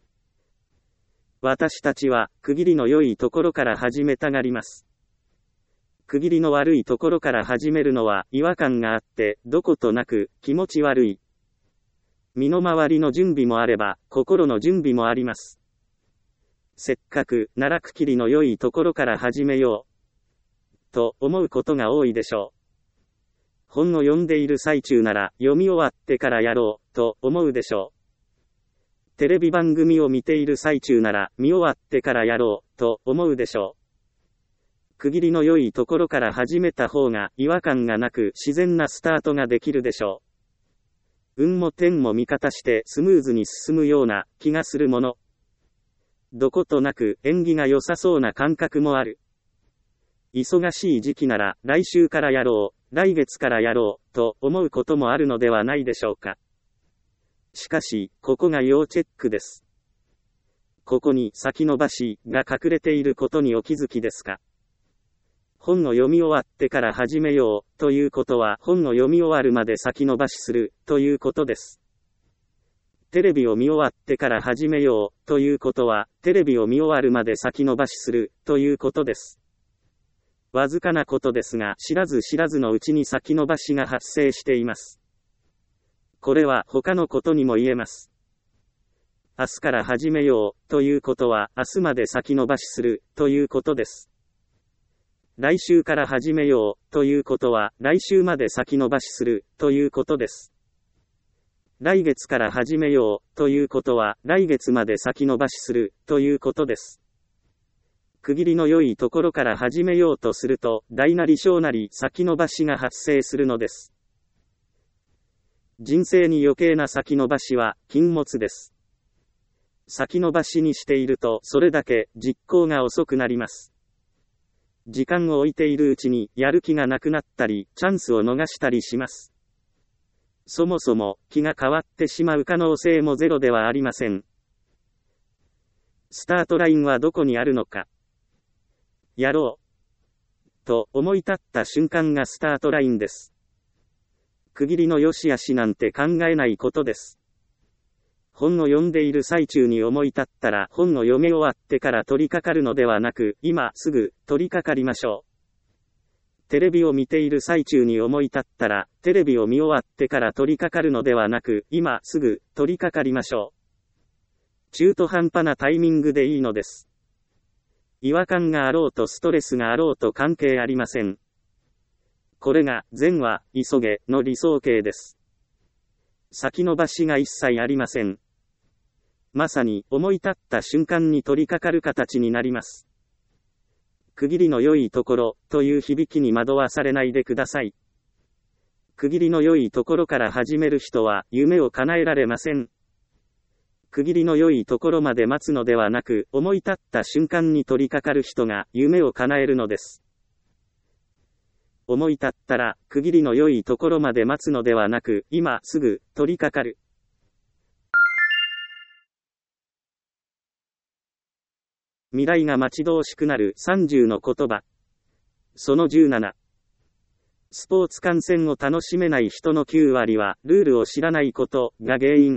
私たちは、区切りの良いところから始めたがります。区切りの悪いところから始めるのは、違和感があって、どことなく、気持ち悪い。身の回りの準備もあれば、心の準備もあります。せっかく、なら区切りの良いところから始めよう。と思うことが多いでしょう。本を読んでいる最中なら読み終わってからやろうと思うでしょう。テレビ番組を見ている最中なら見終わってからやろうと思うでしょう。 区切りの良いところから始めた方が違和感がなく自然なスタートができるでしょう。運も天も味方してスムーズに進むような気がするもの。どことなく縁起が良さそうな感覚もある。忙しい時期なら来週からやろう、来月からやろう、と思うこともあるのではないでしょうか。しかし、ここが要チェックです。ここに先延ばしが隠れていることにお気づきですか。本を読み終わってから始めよう、ということは本を読み終わるまで先延ばしする、ということです。テレビを見終わってから始めよう、ということはテレビを見終わるまで先延ばしする、ということです。わずかなことですが、知らず知らずのうちに先延ばしが発生しています。これは他のことにも言えます。明日から始めよう、ということは明日まで先延ばしする、ということです。来週から始めよう、ということは来週まで先延ばしする、ということです。来月から始めよう、ということは来月まで先延ばしする、ということです。区切りの良いところから始めようとすると、大なり小なり先延ばしが発生するのです。人生に余計な先延ばしは禁物です。先延ばしにしていると、それだけ実行が遅くなります。時間を置いているうちにやる気がなくなったり、チャンスを逃したりします。そもそも気が変わってしまう可能性もゼロではありません。スタートラインはどこにあるのか。やろうと思い立った瞬間がスタートラインです。区切りの良し悪しなんて考えないことです。本を読んでいる最中に思い立ったら本を読み終わってから取り掛かるのではなく、今すぐ取り掛かりましょう。テレビを見ている最中に思い立ったらテレビを見終わってから取り掛かるのではなく、今すぐ取り掛かりましょう。中途半端なタイミングでいいのです。違和感があろうとストレスがあろうと関係ありません。これが善は急げの理想形です。先延ばしが一切ありません。まさに思い立った瞬間に取り掛かる形になります。区切りの良いところという響きに惑わされないでください。区切りの良いところから始める人は夢を叶えられません。区切りの良いところまで待つのではなく、思い立った瞬間に取り掛かる人が夢を叶えるのです。思い立ったら区切りの良いところまで待つのではなく、今すぐ取り掛かる。未来が待ち遠しくなる30の言葉。その17。スポーツ観戦を楽しめない人の9割はルールを知らないことが原因。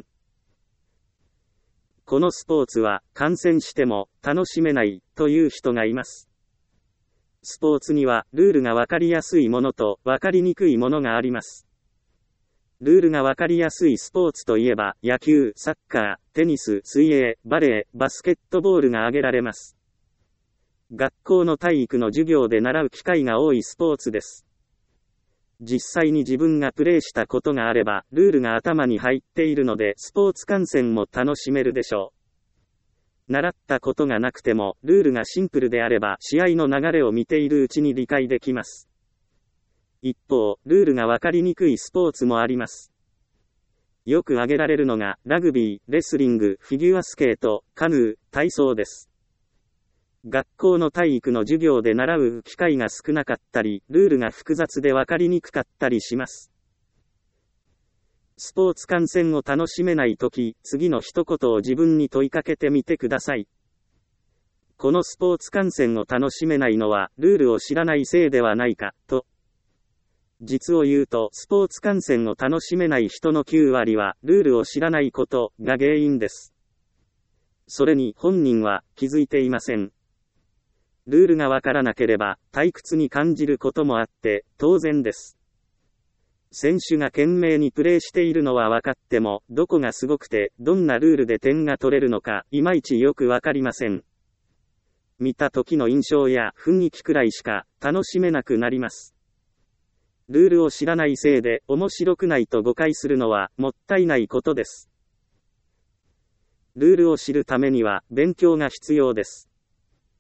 このスポーツは観戦しても楽しめないという人がいます。スポーツにはルールがわかりやすいものとわかりにくいものがあります。ルールがわかりやすいスポーツといえば野球、サッカー、テニス、水泳、バレー、バスケットボールが挙げられます。学校の体育の授業で習う機会が多いスポーツです。実際に自分がプレーしたことがあれば、ルールが頭に入っているので、スポーツ観戦も楽しめるでしょう。習ったことがなくても、ルールがシンプルであれば、試合の流れを見ているうちに理解できます。一方、ルールがわかりにくいスポーツもあります。よく挙げられるのが、ラグビー、レスリング、フィギュアスケート、カヌー、体操です。学校の体育の授業で習う機会が少なかったり、ルールが複雑で分かりにくかったりします。スポーツ観戦を楽しめないとき、次の一言を自分に問いかけてみてください。このスポーツ観戦を楽しめないのは、ルールを知らないせいではないか、と。実を言うと、スポーツ観戦を楽しめない人の9割は、ルールを知らないことが原因です。それに本人は気づいていません。ルールがわからなければ退屈に感じることもあって当然です。選手が懸命にプレーしているのは分かっても、どこがすごくてどんなルールで点が取れるのかいまいちよくわかりません。見た時の印象や雰囲気くらいしか楽しめなくなります。ルールを知らないせいで面白くないと誤解するのはもったいないことです。ルールを知るためには勉強が必要です。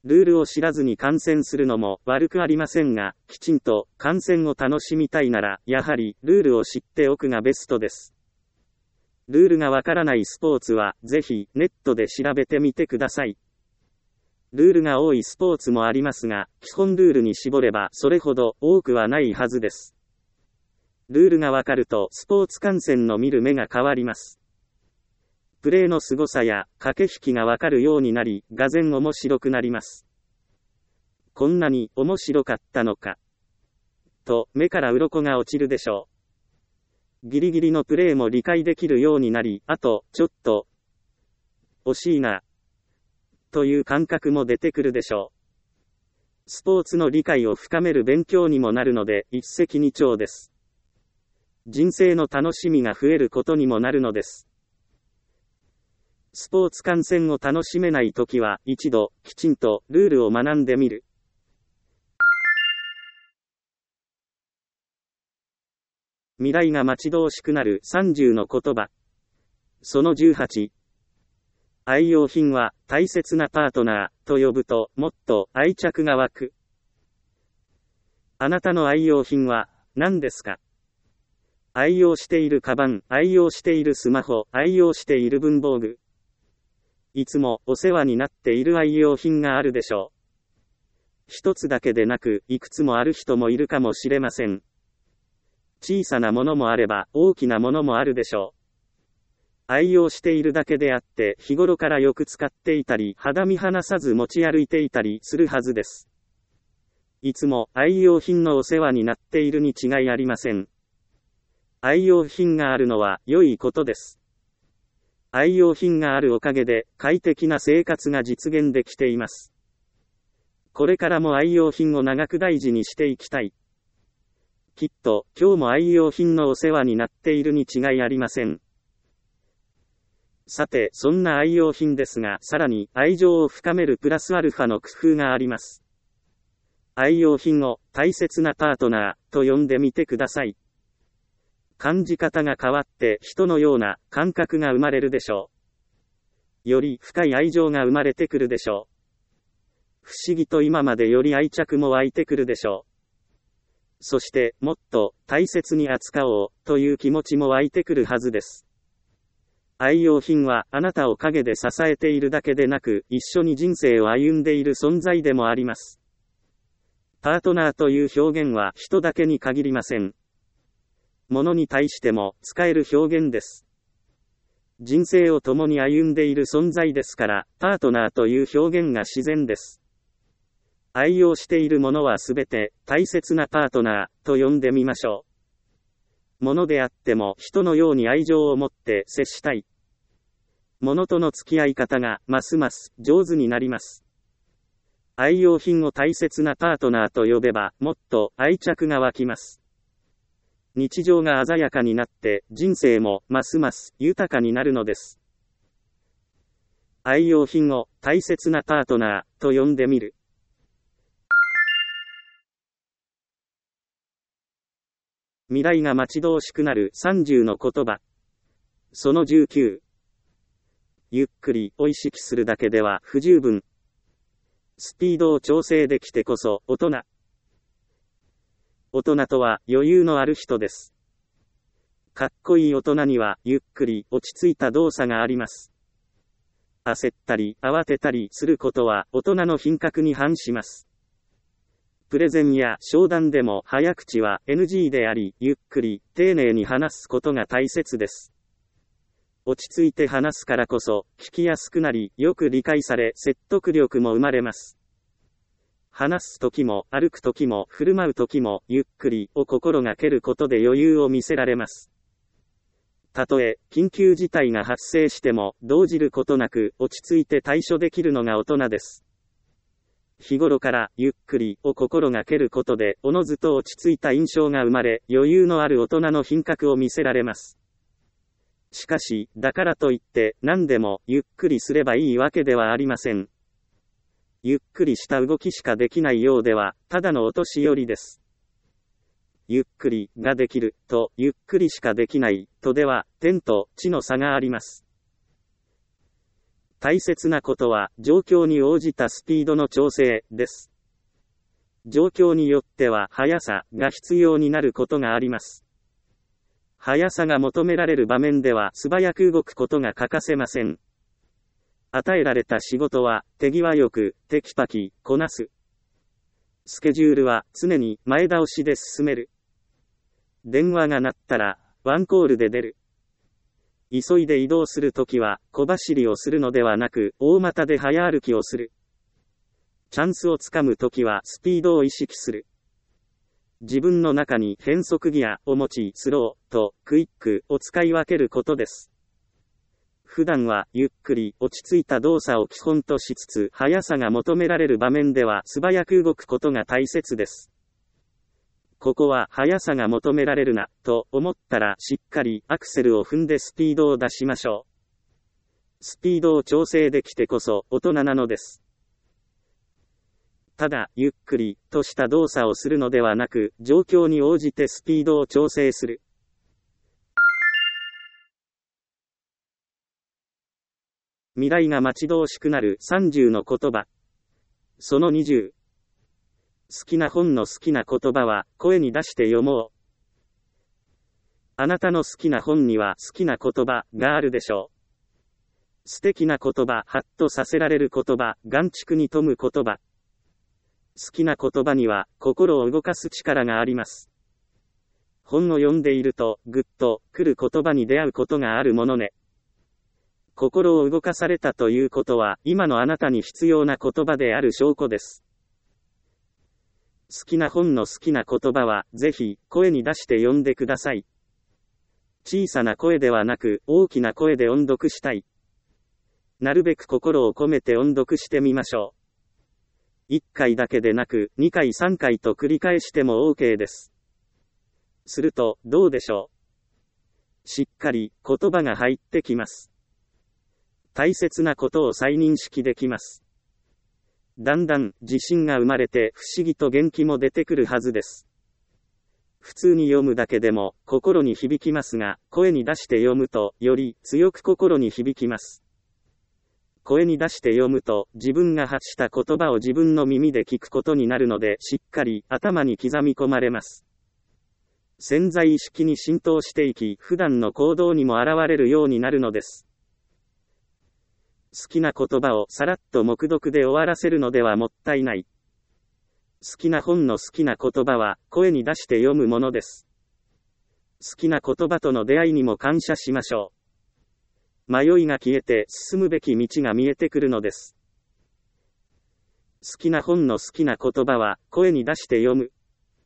ルールを知らずに観戦するのも悪くありませんが、きちんと観戦を楽しみたいなら、やはりルールを知っておくがベストです。ルールがわからないスポーツは、ぜひネットで調べてみてください。ルールが多いスポーツもありますが、基本ルールに絞ればそれほど多くはないはずです。ルールがわかるとスポーツ観戦の見る目が変わります。プレーの凄さや駆け引きがわかるようになり、がぜん面白くなります。こんなに面白かったのか。と、目から鱗が落ちるでしょう。ギリギリのプレーも理解できるようになり、あと、ちょっと、惜しいな。という感覚も出てくるでしょう。スポーツの理解を深める勉強にもなるので、一石二鳥です。人生の楽しみが増えることにもなるのです。スポーツ観戦を楽しめないときは、一度、きちんとルールを学んでみる。未来が待ち遠しくなる30の言葉。その18。愛用品は大切なパートナーと呼ぶともっと愛着が湧く。あなたの愛用品は何ですか？愛用しているカバン、愛用しているスマホ、愛用している文房具。いつもお世話になっている愛用品があるでしょう。一つだけでなく、いくつもある人もいるかもしれません。小さなものもあれば、大きなものもあるでしょう。愛用しているだけであって、日頃からよく使っていたり、肌身離さず持ち歩いていたりするはずです。いつも愛用品のお世話になっているに違いありません。愛用品があるのは良いことです。愛用品があるおかげで快適な生活が実現できています。これからも愛用品を長く大事にしていきたい。きっと今日も愛用品のお世話になっているに違いありません。さて、そんな愛用品ですが、さらに愛情を深めるプラスアルファの工夫があります。愛用品を大切なパートナーと呼んでみてください。感じ方が変わって人のような感覚が生まれるでしょう。より深い愛情が生まれてくるでしょう。不思議と今までより愛着も湧いてくるでしょう。そして、もっと大切に扱おうという気持ちも湧いてくるはずです。愛用品はあなたを陰で支えているだけでなく、一緒に人生を歩んでいる存在でもあります。パートナーという表現は人だけに限りません。物に対しても使える表現です。人生を共に歩んでいる存在ですから、パートナーという表現が自然です。愛用しているものはすべて大切なパートナーと呼んでみましょう。物であっても人のように愛情を持って接したい。物との付き合い方がますます上手になります。愛用品を大切なパートナーと呼べばもっと愛着が湧きます。日常が鮮やかになって人生もますます豊かになるのです。愛用品を大切なパートナーと呼んでみる。未来が待ち遠しくなる30の言葉。その19。ゆっくりを意識するだけでは不十分。スピードを調整できてこそ大人。大人とは余裕のある人です。かっこいい大人にはゆっくり落ち着いた動作があります。焦ったり慌てたりすることは大人の品格に反します。プレゼンや商談でも早口は NG であり、ゆっくり丁寧に話すことが大切です。落ち着いて話すからこそ聞きやすくなり、よく理解され説得力も生まれます。話すときも歩くときも振る舞うときもゆっくりを心がけることで余裕を見せられます。たとえ緊急事態が発生しても動じることなく落ち着いて対処できるのが大人です。日頃からゆっくりを心がけることでおのずと落ち着いた印象が生まれ、余裕のある大人の品格を見せられます。しかし、だからといって何でもゆっくりすればいいわけではありません。ゆっくりした動きしかできないようでは、ただのお年寄りです。ゆっくりができると、ゆっくりしかできないとでは、天と地の差があります。 大切なことは、状況に応じたスピードの調整です。状況によっては速さが必要になることがあります。速さが求められる場面では素早く動くことが欠かせません。与えられた仕事は手際よく、テキパキ、こなす。スケジュールは常に前倒しで進める。電話が鳴ったら、ワンコールで出る。急いで移動するときは、小走りをするのではなく、大股で早歩きをする。チャンスをつかむときは、スピードを意識する。自分の中に変速ギアを持ち、スローとクイックを使い分けることです。普段はゆっくり落ち着いた動作を基本としつつ、速さが求められる場面では素早く動くことが大切です。ここは速さが求められるなと思ったらしっかりアクセルを踏んでスピードを出しましょう。スピードを調整できてこそ大人なのです。ただゆっくりとした動作をするのではなく、状況に応じてスピードを調整する。未来が待ち遠しくなる30の言葉。その20。好きな本の好きな言葉は声に出して読もう。あなたの好きな本には好きな言葉があるでしょう。素敵な言葉、ハッとさせられる言葉、眼蓄に富む言葉。好きな言葉には心を動かす力があります。本を読んでいるとぐっと来る言葉に出会うことがあるものね。心を動かされたということは、今のあなたに必要な言葉である証拠です。好きな本の好きな言葉は、ぜひ、声に出して読んでください。小さな声ではなく、大きな声で音読したい。なるべく心を込めて音読してみましょう。1回だけでなく、2回3回と繰り返しても OK です。すると、どうでしょう。しっかり、言葉が入ってきます。大切なことを再認識できます。だんだん自信が生まれて不思議と元気も出てくるはずです。普通に読むだけでも心に響きますが、声に出して読むとより強く心に響きます。声に出して読むと自分が発した言葉を自分の耳で聞くことになるので、しっかり頭に刻み込まれます。潜在意識に浸透していき、普段の行動にも現れるようになるのです。好きな言葉をさらっと黙読で終わらせるのではもったいない。好きな本の好きな言葉は声に出して読むものです。好きな言葉との出会いにも感謝しましょう。迷いが消えて進むべき道が見えてくるのです。好きな本の好きな言葉は声に出して読む。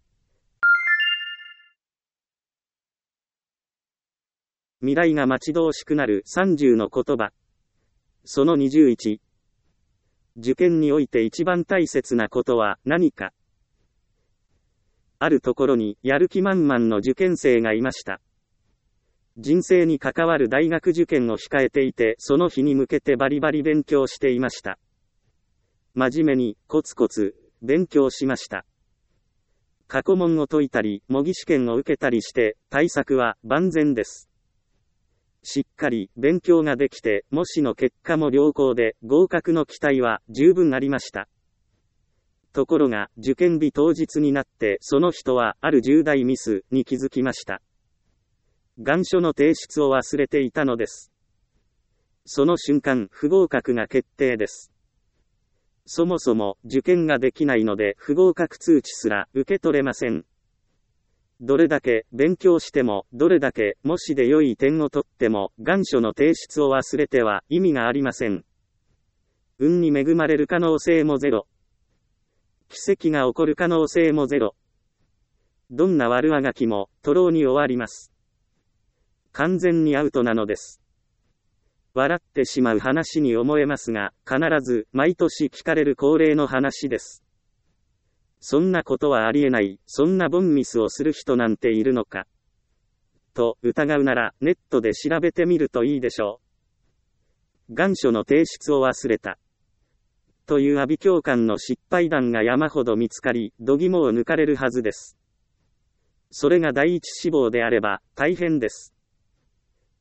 未来が待ち遠しくなる30の言葉。その21。受験において一番大切なことは何か。あるところにやる気満々の受験生がいました。人生に関わる大学受験を控えていて、その日に向けてバリバリ勉強していました。真面目にコツコツ勉強しました。過去問を解いたり、模擬試験を受けたりして、対策は万全です。しっかり勉強ができて、模試の結果も良好で、合格の期待は十分ありました。ところが、受験日当日になって、その人はある重大ミスに気づきました。願書の提出を忘れていたのです。その瞬間、不合格が決定です。そもそも受験ができないので、不合格通知すら受け取れません。どれだけ勉強しても、どれだけ模試で良い点を取っても、願書の提出を忘れては意味がありません。運に恵まれる可能性もゼロ。奇跡が起こる可能性もゼロ。どんな悪あがきも、徒労に終わります。完全にアウトなのです。笑ってしまう話に思えますが、必ず、毎年聞かれる恒例の話です。そんなことはありえない、そんなボンミスをする人なんているのか。と疑うなら、ネットで調べてみるといいでしょう。願書の提出を忘れた。という阿鼻教官の失敗談が山ほど見つかり、度肝を抜かれるはずです。それが第一志望であれば、大変です。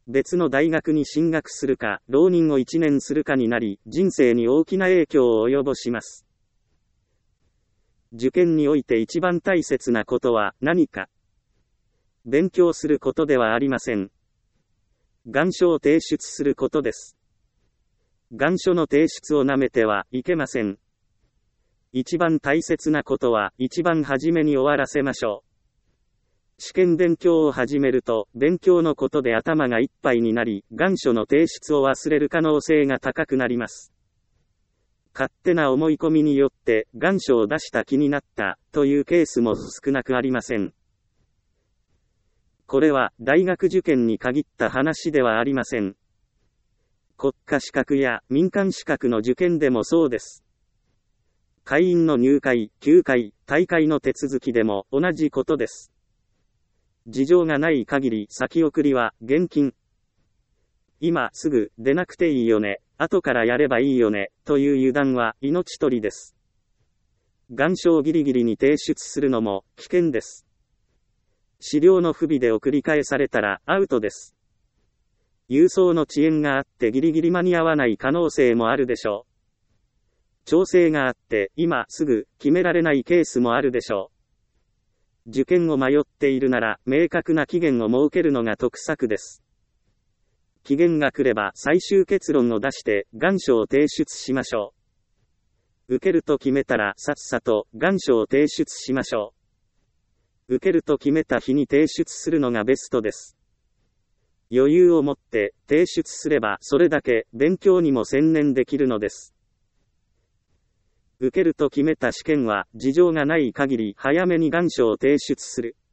別の大学に進学するか、浪人を1年するかになり、人生に大きな影響を及ぼします。受験において一番大切なことは何か。勉強することではありません。願書を提出することです。願書の提出をなめてはいけません。一番大切なことは一番初めに終わらせましょう。試験勉強を始めると、勉強のことで頭がいっぱいになり、願書の提出を忘れる可能性が高くなります。勝手な思い込みによって、願書を出した気になった、というケースも少なくありません。これは、大学受験に限った話ではありません。国家資格や民間資格の受験でもそうです。会員の入会、休会、退会の手続きでも同じことです。事情がない限り先送りは現金。今すぐ出なくていいよね、後からやればいいよね、という油断は命取りです。願書をギリギリに提出するのも危険です。資料の不備で送り返されたらアウトです。郵送の遅延があってギリギリ間に合わない可能性もあるでしょう。調整があって今すぐ決められないケースもあるでしょう。受験を迷っているなら明確な期限を設けるのが得策です。期限が来れば最終結論を出して願書を提出しましょう。受けると決めたらさっさと願書を提出しましょう。受けると決めた日に提出するのがベストです。余裕を持って提出すればそれだけ勉強にも専念できるのです。受けると決めた試験は事情がない限り早めに願書を提出する。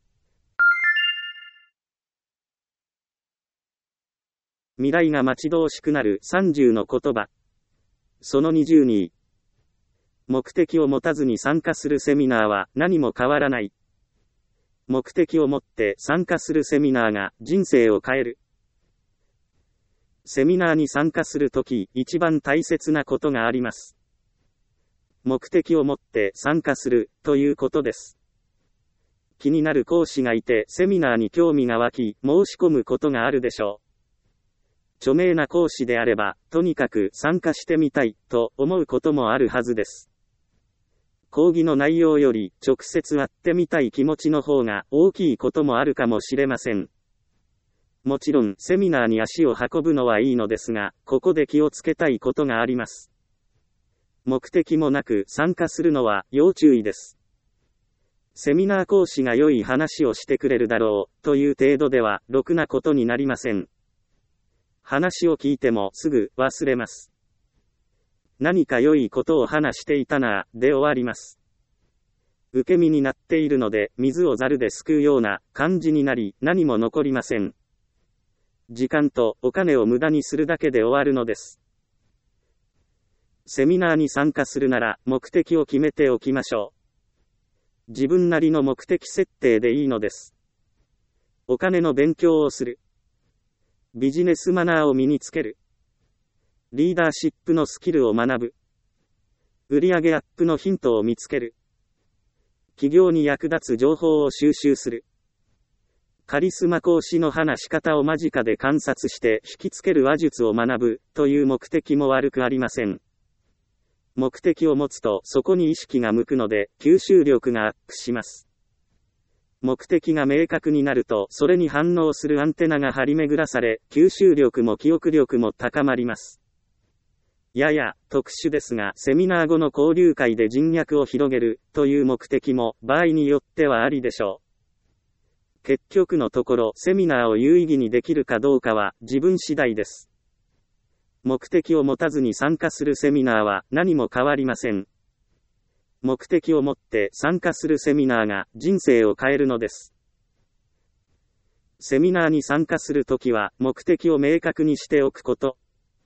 未来が待ち遠しくなる30の言葉。その22。目的を持たずに参加するセミナーは何も変わらない。目的を持って参加するセミナーが人生を変える。セミナーに参加するとき、一番大切なことがあります。目的を持って参加するということです。気になる講師がいてセミナーに興味が湧き申し込むことがあるでしょう。著名な講師であればとにかく参加してみたいと思うこともあるはずです。講義の内容より直接会ってみたい気持ちの方が大きいこともあるかもしれません。もちろんセミナーに足を運ぶのはいいのですが、ここで気をつけたいことがあります。目的もなく参加するのは要注意です。セミナー講師が良い話をしてくれるだろうという程度ではろくなことになりません。話を聞いてもすぐ忘れます。何か良いことを話していたなぁで終わります。受け身になっているので水をざるですくうような感じになり何も残りません。時間とお金を無駄にするだけで終わるのです。セミナーに参加するなら目的を決めておきましょう。自分なりの目的設定でいいのです。お金の勉強をする。ビジネスマナーを身につける。リーダーシップのスキルを学ぶ。売上アップのヒントを見つける。企業に役立つ情報を収集する。カリスマ講師の話し方を間近で観察して引きつける話術を学ぶという目的も悪くありません。目的を持つとそこに意識が向くので吸収力がアップします。目的が明確になるとそれに反応するアンテナが張り巡らされ吸収力も記憶力も高まります。やや特殊ですがセミナー後の交流会で人脈を広げるという目的も場合によってはありでしょう。結局のところセミナーを有意義にできるかどうかは自分次第です。目的を持たずに参加するセミナーは何も変わりません。目的を持って参加するセミナーが人生を変えるのです。セミナーに参加するときは目的を明確にしておくこと。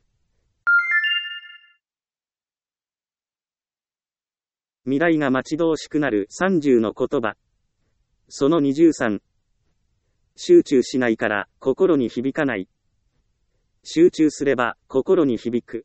未来が待ち遠しくなる30の言葉。その23。集中しないから心に響かない。集中すれば心に響く。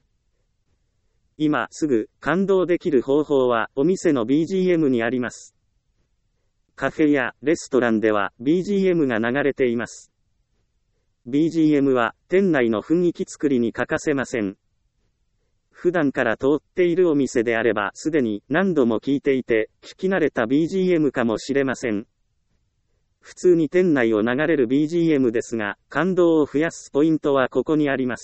今すぐ感動できる方法はお店の BGM にあります。カフェやレストランでは BGM が流れています。 BGM は店内の雰囲気作りに欠かせません。普段から通っているお店であればすでに何度も聞いていて、聞き慣れた BGM かもしれません。普通に店内を流れる BGM ですが、感動を増やすポイントはここにあります。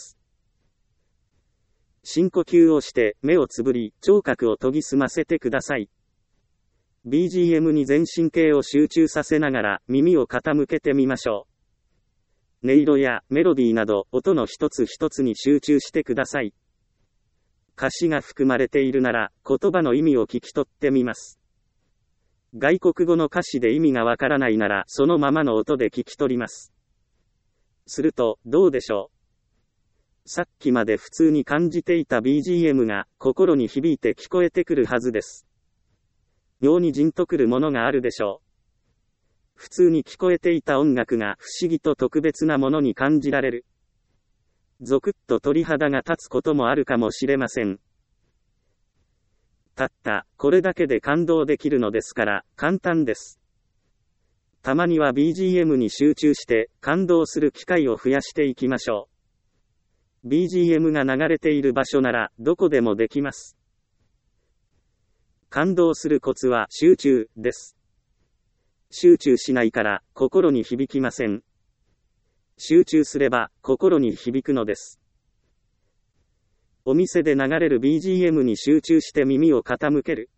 深呼吸をして目をつぶり、聴覚を研ぎ澄ませてください。BGM に全神経を集中させながら耳を傾けてみましょう。音色やメロディーなど音の一つ一つに集中してください。歌詞が含まれているなら言葉の意味を聞き取ってみます。外国語の歌詞で意味がわからないならそのままの音で聞き取ります。するとどうでしょう。さっきまで普通に感じていた BGM が心に響いて聞こえてくるはずです。妙にじんとくるものがあるでしょう。普通に聞こえていた音楽が不思議と特別なものに感じられる。ゾクッと鳥肌が立つこともあるかもしれません。たったこれだけで感動できるのですから簡単です。たまには BGM に集中して感動する機会を増やしていきましょう。BGM が流れている場所ならどこでもできます。感動するコツは集中です。集中しないから心に響きません。集中すれば心に響くのです。お店で流れる BGM に集中して耳を傾ける。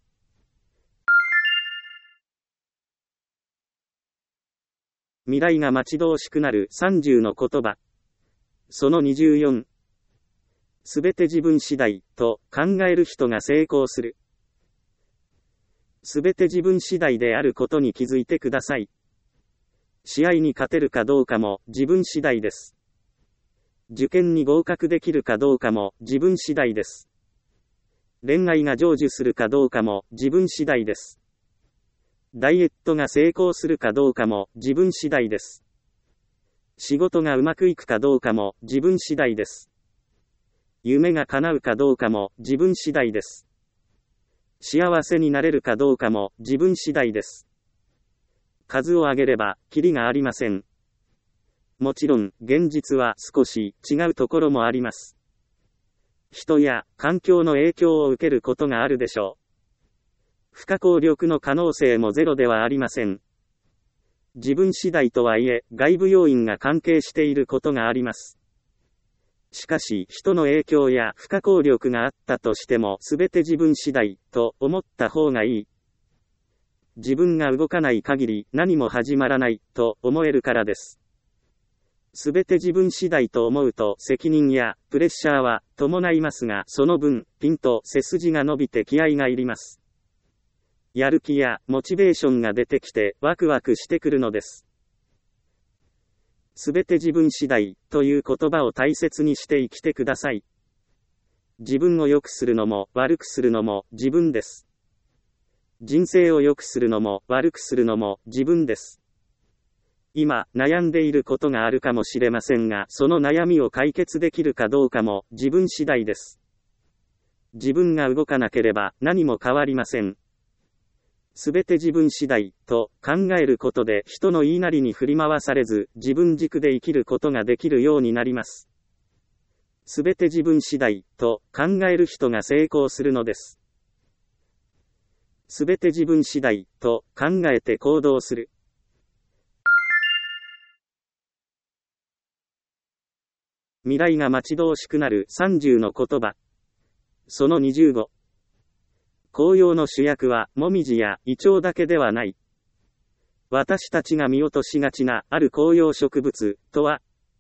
未来が待ち遠しくなる30の言葉。その24。すべて自分次第と考える人が成功する。すべて自分次第であることに気づいてください。試合に勝てるかどうかも自分次第です。受験に合格できるかどうかも自分次第です。恋愛が成就するかどうかも自分次第です。ダイエットが成功するかどうかも自分次第です。仕事がうまくいくかどうかも自分次第です。夢が叶うかどうかも自分次第です。幸せになれるかどうかも自分次第です。数を上げればキリがありません。もちろん現実は少し違うところもあります。人や環境の影響を受けることがあるでしょう。不可抗力の可能性もゼロではありません。自分次第とはいえ外部要因が関係していることがあります。しかし人の影響や不可抗力があったとしても全て自分次第と思った方がいい。自分が動かない限り何も始まらないと思えるからです。全て自分次第と思うと責任やプレッシャーは伴いますが、その分ピンと背筋が伸びて気合がいります。やる気やモチベーションが出てきてワクワクしてくるのです。すべて自分次第という言葉を大切にして生きてください。自分を良くするのも悪くするのも自分です。人生を良くするのも悪くするのも自分です。今悩んでいることがあるかもしれませんが、その悩みを解決できるかどうかも自分次第です。自分が動かなければ何も変わりません。すべて自分次第と考えることで人の言いなりに振り回されず自分軸で生きることができるようになります。すべて自分次第と考える人が成功するのです。すべて自分次第と考えて行動する。未来が待ち遠しくなる30の言葉。その25。紅葉の主役はモミジやイチョウだけではない。私たちが見落としがちなある紅葉植物とは。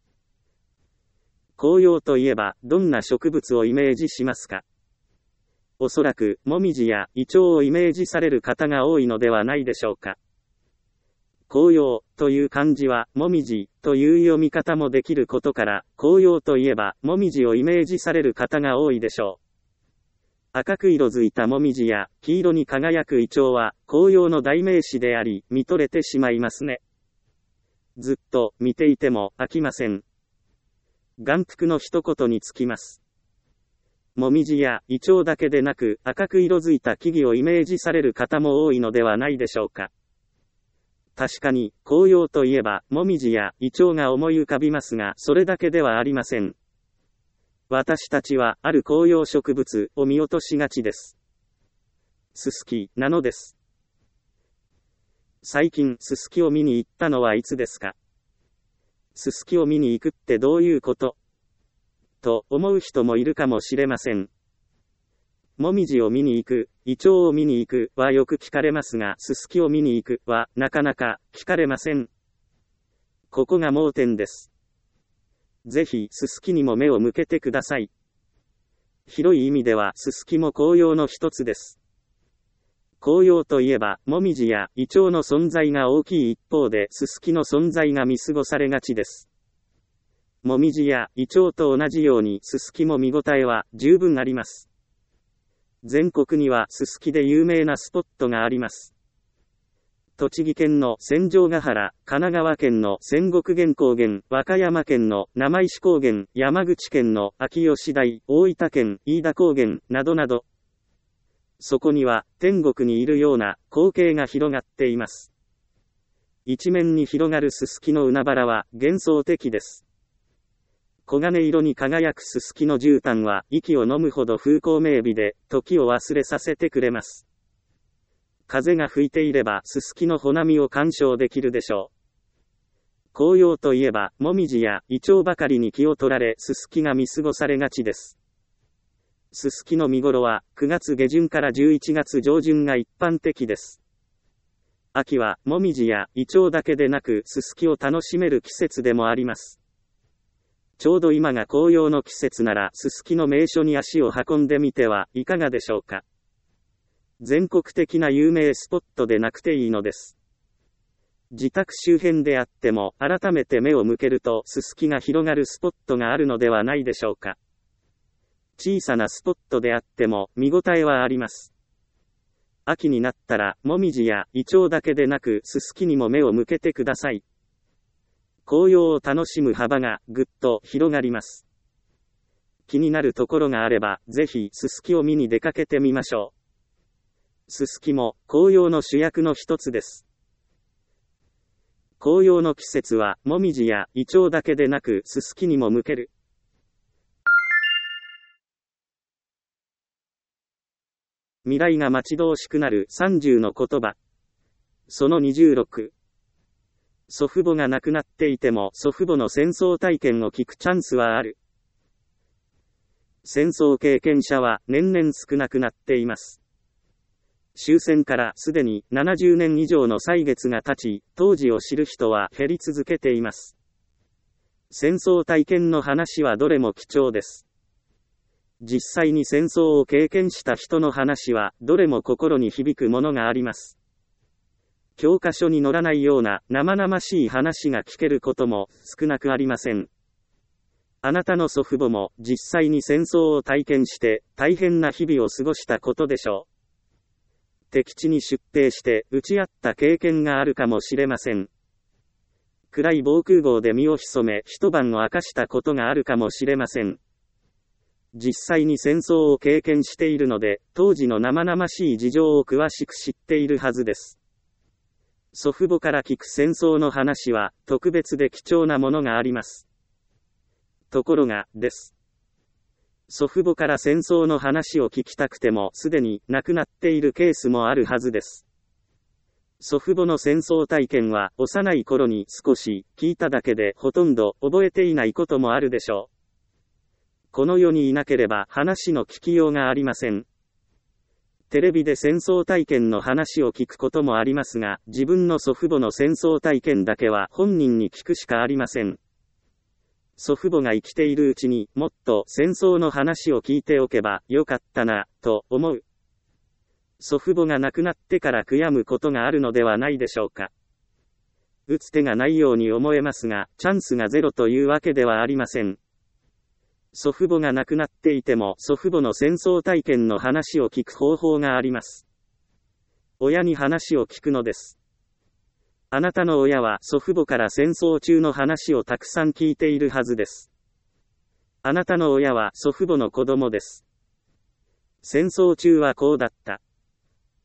紅葉といえばどんな植物をイメージしますか？おそらくモミジやイチョウをイメージされる方が多いのではないでしょうか。紅葉という漢字はもみじという読み方もできることから、紅葉といえばもみじをイメージされる方が多いでしょう。赤く色づいたもみじや黄色に輝くイチョウは紅葉の代名詞であり、見とれてしまいますね。ずっと見ていても飽きません。眼福の一言につきます。もみじやイチョウだけでなく赤く色づいた木々をイメージされる方も多いのではないでしょうか。 確かに、紅葉といえば、もみじやイチョウが思い浮かびますが、それだけではありません。私たちは、ある紅葉植物を見落としがちです。ススキなのです。最近、ススキを見に行ったのはいつですか？ススキを見に行くってどういうことと思う人もいるかもしれません。もみじを見に行く、イチョウを見に行くはよく聞かれますが、ススキを見に行くはなかなか聞かれません。ここが盲点です。ぜひ、ススキにも目を向けてください。広い意味では、ススキも紅葉の一つです。紅葉といえば、もみじやイチョウの存在が大きい一方で、ススキの存在が見過ごされがちです。もみじやイチョウと同じように、ススキも見応えは十分あります。全国にはススキで有名なスポットがあります。栃木県の戦場ヶ原、神奈川県の仙石原高原、和歌山県の生石高原、山口県の秋吉台、大分県飯田高原、などなど。そこには天国にいるような光景が広がっています。一面に広がるススキの海原は幻想的です。黄金色に輝くススキの絨毯は息を飲むほど風光明媚で時を忘れさせてくれます。風が吹いていればススキの穂波を鑑賞できるでしょう。紅葉といえばもみじやイチョウばかりに気を取られススキが見過ごされがちです。ススキの見頃は9月下旬から11月上旬が一般的です。秋はもみじやイチョウだけでなくススキを楽しめる季節でもあります。ちょうど今が紅葉の季節ならススキの名所に足を運んでみてはいかがでしょうか。全国的な有名スポットでなくていいのです。自宅周辺であっても改めて目を向けるとススキが広がるスポットがあるのではないでしょうか。小さなスポットであっても見応えはあります。秋になったらもみじやイチョウだけでなくススキにも目を向けてください。紅葉を楽しむ幅がぐっと広がります。気になるところがあればぜひススキを見に出かけてみましょう。ススキも紅葉の主役の一つです。紅葉の季節はもみじやイチョウだけでなくススキにも向ける。未来が待ち遠しくなる30の言葉。その26。祖父母が亡くなっていても祖父母の戦争体験を聞くチャンスはある。戦争経験者は年々少なくなっています。終戦からすでに70年以上の歳月が経ち、当時を知る人は減り続けています。戦争体験の話はどれも貴重です。実際に戦争を経験した人の話はどれも心に響くものがあります。教科書に載らないような生々しい話が聞けることも少なくありません。あなたの祖父母も実際に戦争を体験して大変な日々を過ごしたことでしょう。敵地に出兵して撃ち合った経験があるかもしれません。暗い防空壕で身を潜め一晩を明かしたことがあるかもしれません。実際に戦争を経験しているので、当時の生々しい事情を詳しく知っているはずです。祖父母から聞く戦争の話は、特別で貴重なものがあります。ところが、です。祖父母から戦争の話を聞きたくても、すでに亡くなっているケースもあるはずです。祖父母の戦争体験は、幼い頃に少し聞いただけでほとんど覚えていないこともあるでしょう。この世にいなければ話の聞きようがありません。テレビで戦争体験の話を聞くこともありますが、自分の祖父母の戦争体験だけは本人に聞くしかありません。祖父母が生きているうちにもっと戦争の話を聞いておけばよかったな、と思う。祖父母が亡くなってから悔やむことがあるのではないでしょうか。打つ手がないように思えますが、チャンスがゼロというわけではありません。祖父母が亡くなっていても祖父母の戦争体験の話を聞く方法があります。親に話を聞くのです。あなたの親は祖父母から戦争中の話をたくさん聞いているはずです。あなたの親は祖父母の子供です。戦争中はこうだった。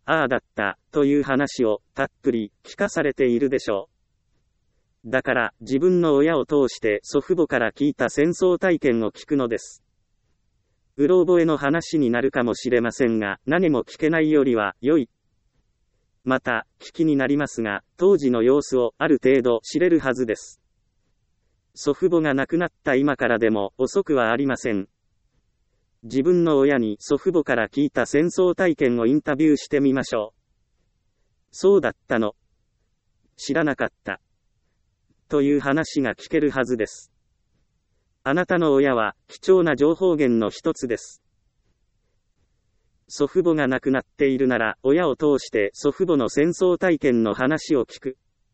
ああだった、という話をたっぷり聞かされているでしょう。だから自分の親を通して祖父母から聞いた戦争体験を聞くのです。うろ覚えの話になるかもしれませんが、何も聞けないよりは良い。また、聞きになりますが、当時の様子をある程度知れるはずです。祖父母が亡くなった今からでも遅くはありません。自分の親に祖父母から聞いた戦争体験をインタビューしてみましょう。そうだったの。知らなかった。という話が聞けるはずです。あなたの親は貴重な情報源の一つです。祖父母が亡くなっているなら、親を通して祖父母の戦争体験の話を聞く。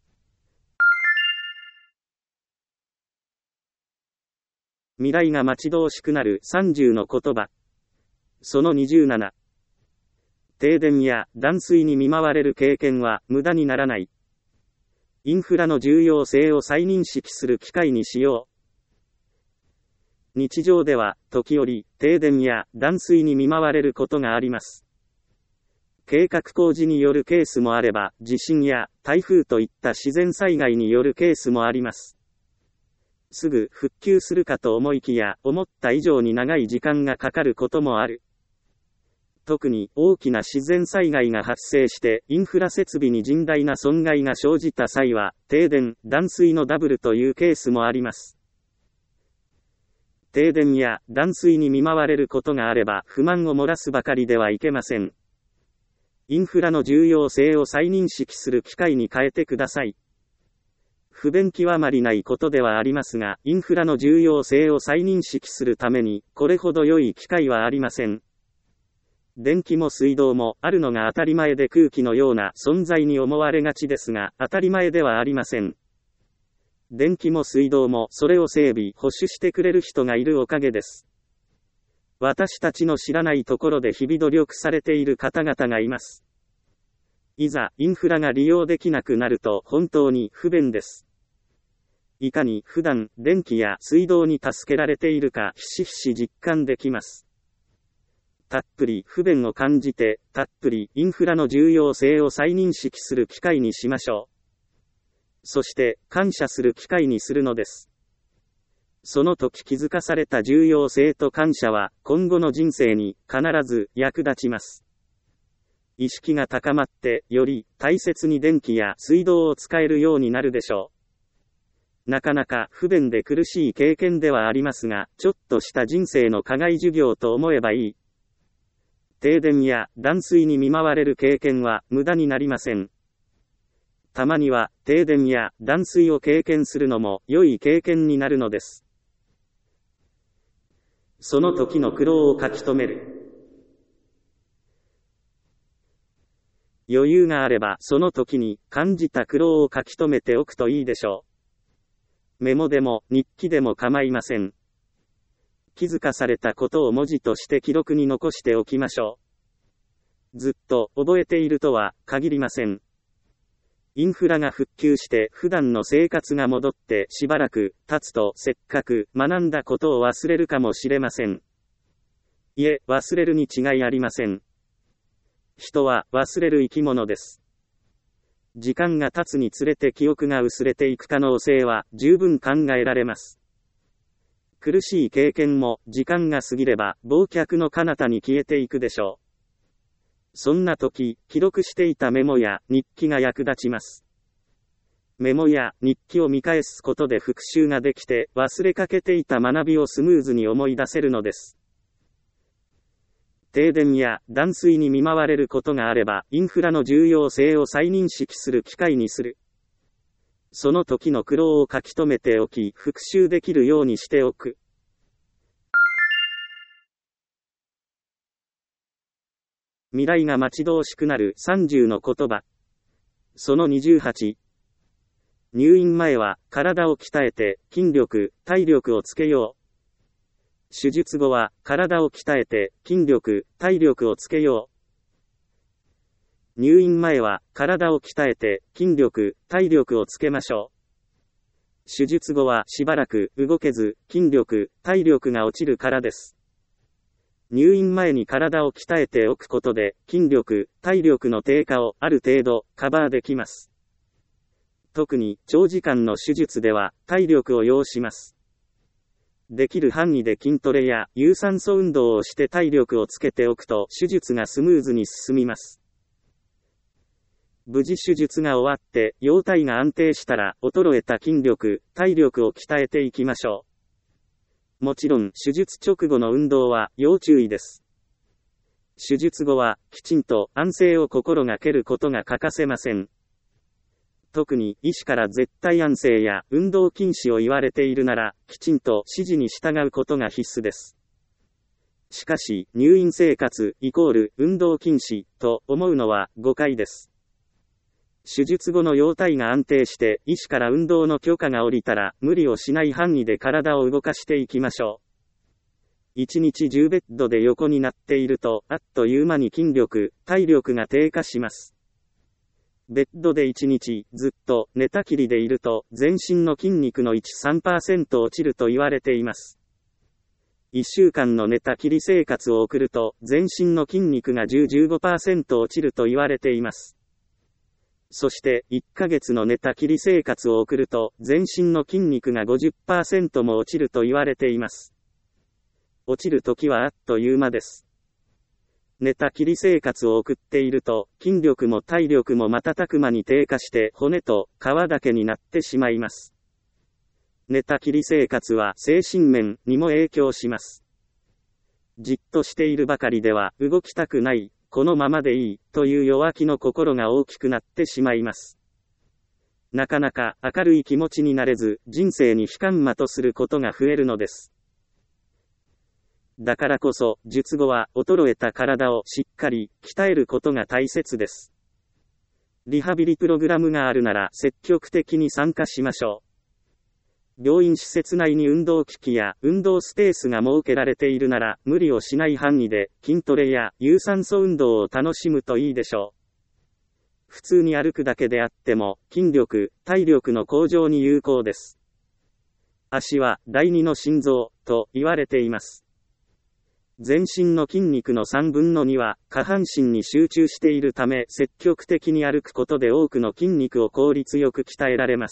未来が待ち遠しくなる30の言葉。その27。停電や断水に見舞われる経験は無駄にならない。インフラの重要性を再認識する機会にしよう。日常では、時折、停電や断水に見舞われることがあります。計画工事によるケースもあれば、地震や台風といった自然災害によるケースもあります。すぐ復旧するかと思いきや、思った以上に長い時間がかかることもある。特に大きな自然災害が発生してインフラ設備に甚大な損害が生じた際は、停電、断水のダブルというケースもあります。停電や断水に見舞われることがあれば不満を漏らすばかりではいけません。インフラの重要性を再認識する機会に変えてください。不便極まりないことではありますが、インフラの重要性を再認識するために、これほど良い機会はありません。電気も水道もあるのが当たり前で空気のような存在に思われがちですが、当たり前ではありません。電気も水道もそれを整備、保守してくれる人がいるおかげです。私たちの知らないところで日々努力されている方々がいます。いざ、インフラが利用できなくなると本当に不便です。いかに普段、電気や水道に助けられているか、ひしひし実感できます。たっぷり不便を感じて、たっぷりインフラの重要性を再認識する機会にしましょう。そして、感謝する機会にするのです。その時気づかされた重要性と感謝は、今後の人生に必ず役立ちます。意識が高まって、より大切に電気や水道を使えるようになるでしょう。なかなか不便で苦しい経験ではありますが、ちょっとした人生の課外授業と思えばいい。停電や断水に見舞われる経験は無駄になりません。たまには停電や断水を経験するのも良い経験になるのです。その時の苦労を書き留める。余裕があればその時に感じた苦労を書き留めておくといいでしょう。メモでも日記でも構いません。気づかされたことを文字として記録に残しておきましょう。ずっと覚えているとは限りません。インフラが復旧して普段の生活が戻ってしばらく経つとせっかく学んだことを忘れるかもしれません。いえ、忘れるに違いありません。人は忘れる生き物です。時間が経つにつれて記憶が薄れていく可能性は十分考えられます。苦しい経験も時間が過ぎれば忘却の彼方に消えていくでしょう。そんな時、記録していたメモや日記が役立ちます。メモや日記を見返すことで復習ができて忘れかけていた学びをスムーズに思い出せるのです。停電や断水に見舞われることがあれば、インフラの重要性を再認識する機会にする。その時の苦労を書き留めておき、復習できるようにしておく。未来が待ち遠しくなる30の言葉。その28。入院前は体を鍛えて筋力、体力をつけよう。手術後は体を鍛えて筋力、体力をつけよう。入院前は体を鍛えて筋力、体力をつけましょう。手術後はしばらく動けず筋力、体力が落ちるからです。 入院前に体を鍛えておくことで、筋力、体力の低下をある程度カバーできます。特に長時間の手術では体力を要します。できる範囲で筋トレや有酸素運動をして体力をつけておくと手術がスムーズに進みます。無事手術が終わって容体が安定したら衰えた筋力、体力を鍛えていきましょう。もちろん手術直後の運動は要注意です。手術後はきちんと安静を心がけることが欠かせません。特に医師から絶対安静や運動禁止を言われているなら、きちんと指示に従うことが必須です。しかし、入院生活イコール運動禁止と思うのは誤解です。手術後の容体が安定して、医師から運動の許可が下りたら、無理をしない範囲で体を動かしていきましょう。1日10ベッドで横になっていると、あっという間に筋力、体力が低下します。ベッドで1日ずっと寝たきりでいると全身の筋肉の 1-3% 落ちると言われています。1週間の寝たきり生活を送ると全身の筋肉が 10-15% 落ちると言われています。そして1ヶ月の寝たきり生活を送ると全身の筋肉が 50% も落ちると言われています。落ちるときはあっという間です。寝たきり生活を送っていると、筋力も体力も瞬く間に低下して骨と皮だけになってしまいます。寝たきり生活は精神面にも影響します。じっとしているばかりでは動きたくない、このままでいい、という弱気の心が大きくなってしまいます。なかなか明るい気持ちになれず、人生に悲観魔とすることが増えるのです。だからこそ、術後は衰えた体をしっかり鍛えることが大切です。リハビリプログラムがあるなら積極的に参加しましょう。病院施設内に運動機器や運動スペースが設けられているなら無理をしない範囲で筋トレや有酸素運動を楽しむといいでしょう。普通に歩くだけであっても筋力、体力の向上に有効です。足は第二の心臓と言われています。全身の筋肉の3分の2は下半身に集中しているため積極的に歩くことで多くの筋肉を効率よく鍛えられます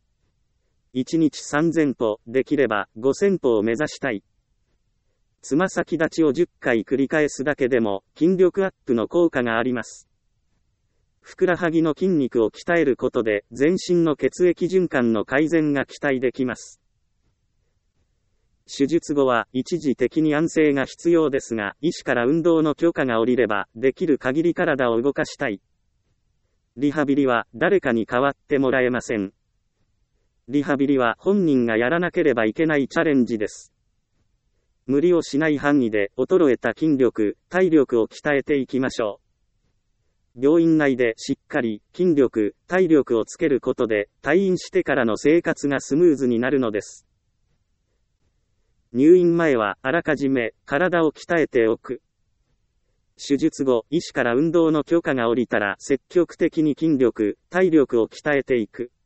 。1日3000歩、できれば5000歩を目指したい。つま先立ちを10回繰り返すだけでも筋力アップの効果があります。ふくらはぎの筋肉を鍛えることで全身の血液循環の改善が期待できます。手術後は一時的に安静が必要ですが、医師から運動の許可が下りれば、できる限り体を動かしたい。リハビリは誰かに代わってもらえません。リハビリは本人がやらなければいけないチャレンジです。無理をしない範囲で衰えた筋力、体力を鍛えていきましょう。病院内でしっかり筋力、体力をつけることで、退院してからの生活がスムーズになるのです。入院前はあらかじめ体を鍛えておく。手術後、医師から運動の許可が下りたら積極的に筋力、体力を鍛えていく。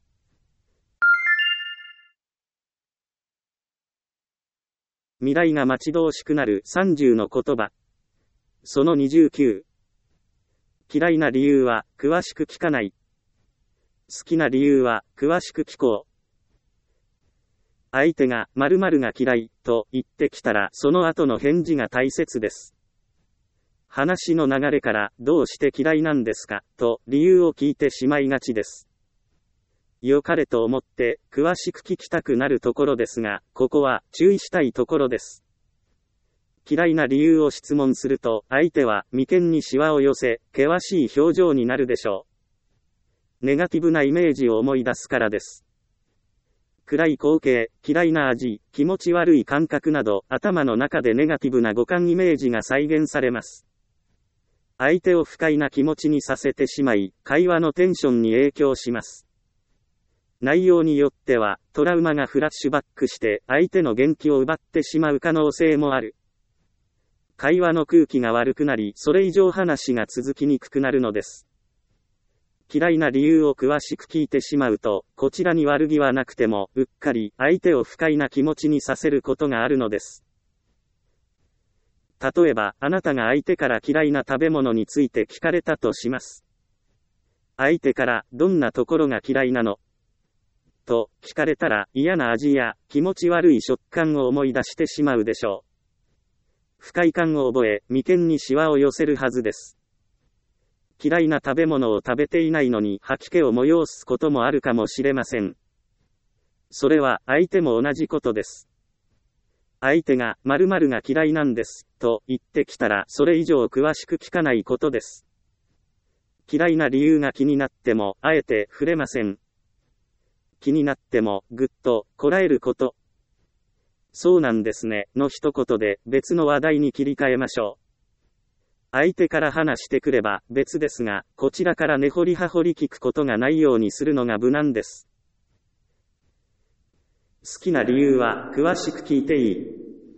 未来が待ち遠しくなる30の言葉。その29。嫌いな理由は詳しく聞かない。好きな理由は詳しく聞こう。相手が〇〇が嫌いと言ってきたらその後の返事が大切です。話の流れからどうして嫌いなんですかと理由を聞いてしまいがちです。良かれと思って詳しく聞きたくなるところですが、ここは注意したいところです。嫌いな理由を質問すると相手は眉間にシワを寄せ、険しい表情になるでしょう。ネガティブなイメージを思い出すからです。暗い光景、嫌いな味、気持ち悪い感覚など、頭の中でネガティブな五感イメージが再現されます。相手を不快な気持ちにさせてしまい、会話のテンションに影響します。内容によっては、トラウマがフラッシュバックして、相手の元気を奪ってしまう可能性もある。会話の空気が悪くなり、それ以上話が続きにくくなるのです。嫌いな理由を詳しく聞いてしまうと、こちらに悪気はなくても、うっかり相手を不快な気持ちにさせることがあるのです。 例えば、あなたが相手から嫌いな食べ物について聞かれたとします。相手から、どんなところが嫌いなのと聞かれたら、嫌な味や気持ち悪い食感を思い出してしまうでしょう。不快感を覚え、眉間にシワを寄せるはずです。嫌いな食べ物を食べていないのに吐き気を催すこともあるかもしれません。それは相手も同じことです。相手が〇〇が嫌いなんですと言ってきたらそれ以上詳しく聞かないことです。嫌いな理由が気になってもあえて触れません。気になってもぐっとこらえること。そうなんですねの一言で別の話題に切り替えましょう。相手から話してくれば別ですが、こちらから根掘り葉掘り聞くことがないようにするのが無難です。好きな理由は詳しく聞いていい。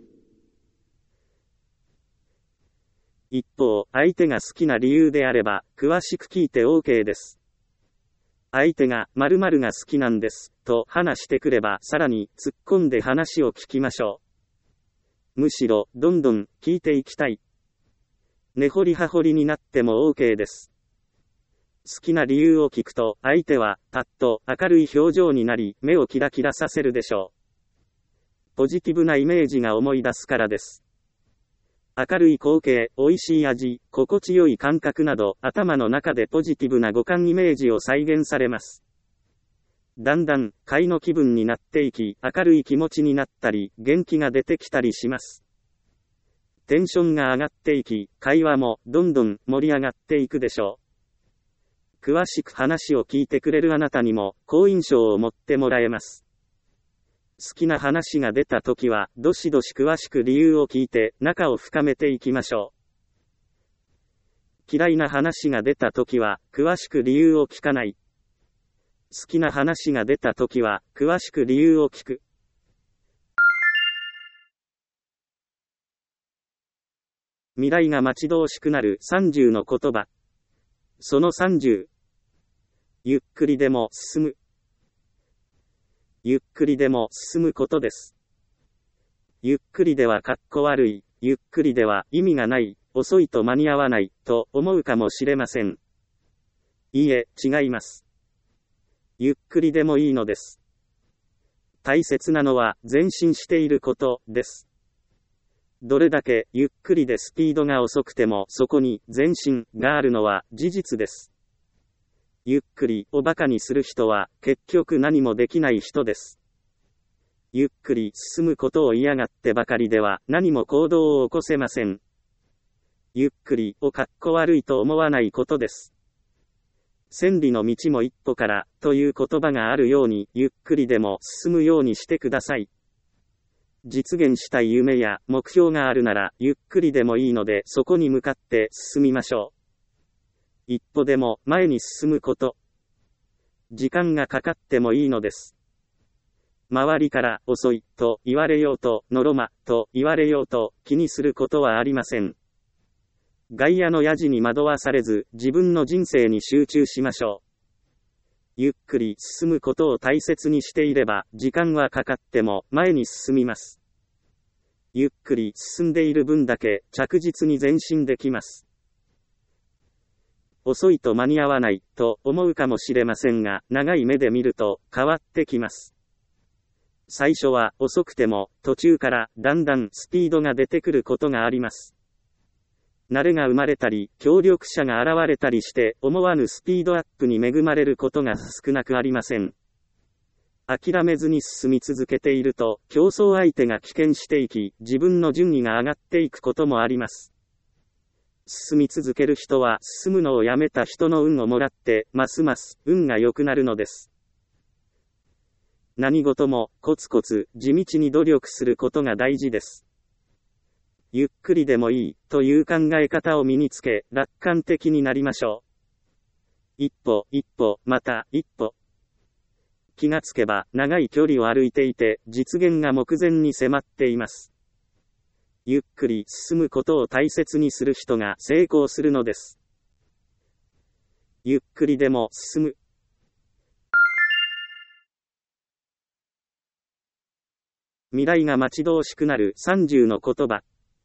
一方、相手が好きな理由であれば、詳しく聞いて OK です。相手が〇〇が好きなんです、と話してくれば、さらに突っ込んで話を聞きましょう。むしろ、どんどん聞いていきたい。根掘り葉掘りになっても OK です。好きな理由を聞くと、相手は、パッと明るい表情になり、目をキラキラさせるでしょう。ポジティブなイメージが思い出すからです。明るい光景、美味しい味、心地よい感覚など、頭の中でポジティブな五感イメージを再現されます。だんだん、快の気分になっていき、明るい気持ちになったり、元気が出てきたりします。テンションが上がっていき、会話もどんどん盛り上がっていくでしょう。詳しく話を聞いてくれるあなたにも好印象を持ってもらえます。好きな話が出たときは、どしどし詳しく理由を聞いて仲を深めていきましょう。嫌いな話が出たときは、詳しく理由を聞かない。好きな話が出たときは、詳しく理由を聞く。未来が待ち遠しくなる30の言葉。その30。ゆっくりでも進む。ゆっくりでも進むことです。ゆっくりではかっこ悪い、ゆっくりでは意味がない、遅いと間に合わない、と思うかもしれません。いいえ、違います。ゆっくりでもいいのです。大切なのは前進していることです。どれだけゆっくりでスピードが遅くてもそこに前進があるのは事実です。ゆっくりをバカにする人は結局何もできない人です。ゆっくり進むことを嫌がってばかりでは何も行動を起こせません。ゆっくりをかっこ悪いと思わないことです。千里の道も一歩からという言葉があるようにゆっくりでも進むようにしてください。実現したい夢や目標があるならゆっくりでもいいのでそこに向かって進みましょう。一歩でも前に進むこと。時間がかかってもいいのです。周りから遅いと言われようとのろまと言われようと気にすることはありません。外野のヤジに惑わされず自分の人生に集中しましょう。ゆっくり進むことを大切にしていれば、時間はかかっても前に進みます。ゆっくり進んでいる分だけ着実に前進できます。遅いと間に合わないと思うかもしれませんが、長い目で見ると変わってきます。最初は遅くても途中からだんだんスピードが出てくることがあります。慣れが生まれたり、協力者が現れたりして、思わぬスピードアップに恵まれることが少なくありません。諦めずに進み続けていると、競争相手が棄権していき、自分の順位が上がっていくこともあります。進み続ける人は、進むのをやめた人の運をもらって、ますます運が良くなるのです。何事も、コツコツ、地道に努力することが大事です。ゆっくりでもいいという考え方を身につけ、楽観的になりましょう。一歩一歩、また一歩。気がつけば長い距離を歩いていて、実現が目前に迫っています。ゆっくり進むことを大切にする人が成功するのです。ゆっくりでも進む。未来が待ち遠しくなる30の言葉。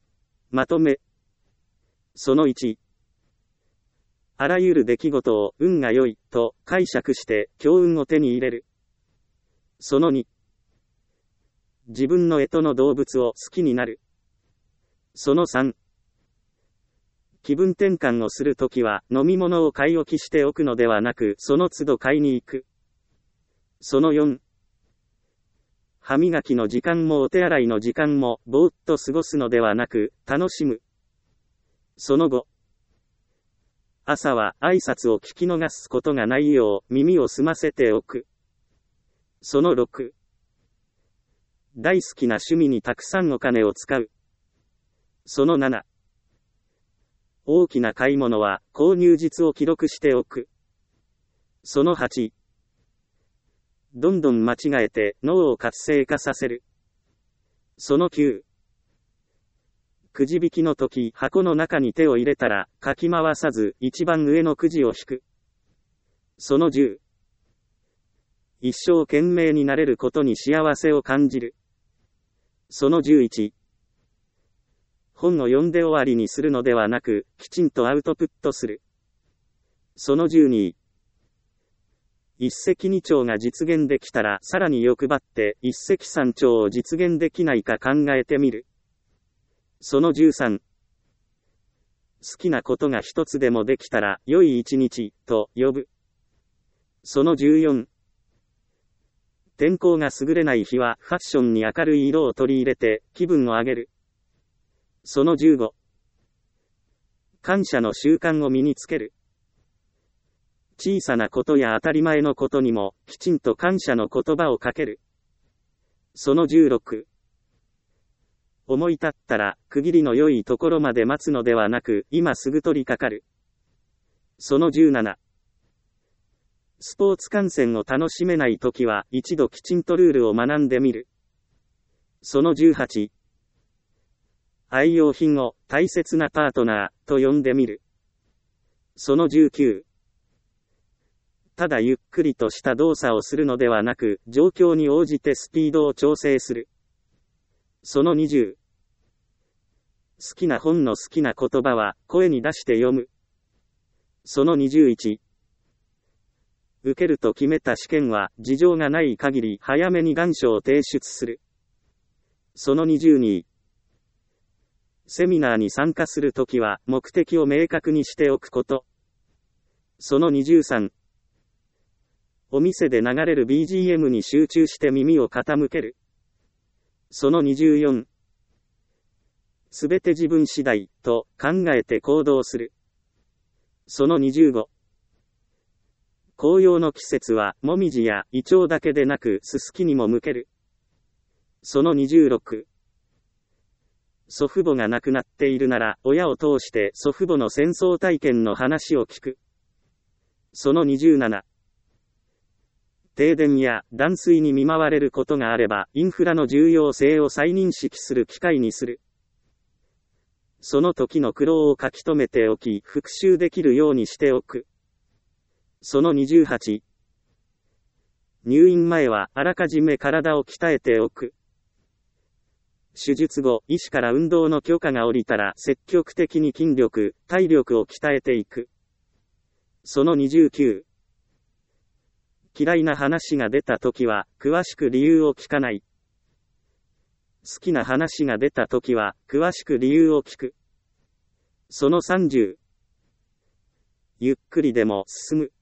まとめ。その1。あらゆる出来事を運が良いと解釈して強運を手に入れる。その2。自分の干支の動物を好きになる。その3。気分転換をするときは飲み物を買い置きしておくのではなくその都度買いに行く。その4。歯磨きの時間もお手洗いの時間もぼーっと過ごすのではなく楽しむ。その5。朝は挨拶を聞き逃すことがないよう耳を澄ませておく。その6。大好きな趣味にたくさんお金を使う。その7。大きな買い物は購入実を記録しておく。その8。どんどん間違えて脳を活性化させる。その9。くじ引きの時箱の中に手を入れたらかき回さず一番上のくじを引く。その10。一生懸命になれることに幸せを感じる。その11。本を読んで終わりにするのではなくきちんとアウトプットする。その12。一石二鳥が実現できたらさらに欲張って一石三鳥を実現できないか考えてみる。その13。好きなことが一つでもできたら良い一日と呼ぶ。その14。天候が優れない日はファッションに明るい色を取り入れて気分を上げる。その15。感謝の習慣を身につける。小さなことや当たり前のことにもきちんと感謝の言葉をかける。その16。思い立ったら区切りの良いところまで待つのではなく今すぐ取り掛かる。その17。スポーツ観戦を楽しめないときは一度きちんとルールを学んでみる。その18。愛用品を大切なパートナーと呼んでみる。その19。ただゆっくりとした動作をするのではなく状況に応じてスピードを調整する。その20。好きな本の好きな言葉は声に出して読む。その21。受けると決めた試験は事情がない限り早めに願書を提出する。その22。セミナーに参加するときは目的を明確にしておくこと。その23。お店で流れる BGM に集中して耳を傾ける。その24。すべて自分次第と考えて行動する。その25。紅葉の季節はもみじやイチョウだけでなくススキにも向ける。その26。祖父母が亡くなっているなら親を通して祖父母の戦争体験の話を聞く。その27。停電や断水に見舞われることがあればインフラの重要性を再認識する機会にする。その時の苦労を書き留めておき復習できるようにしておく。その28。入院前はあらかじめ体を鍛えておく。手術後、医師から運動の許可が下りたら積極的に筋力、体力を鍛えていく。その29。嫌いな話が出たときは、詳しく理由を聞かない。好きな話が出たときは、詳しく理由を聞く。その30。ゆっくりでも進む。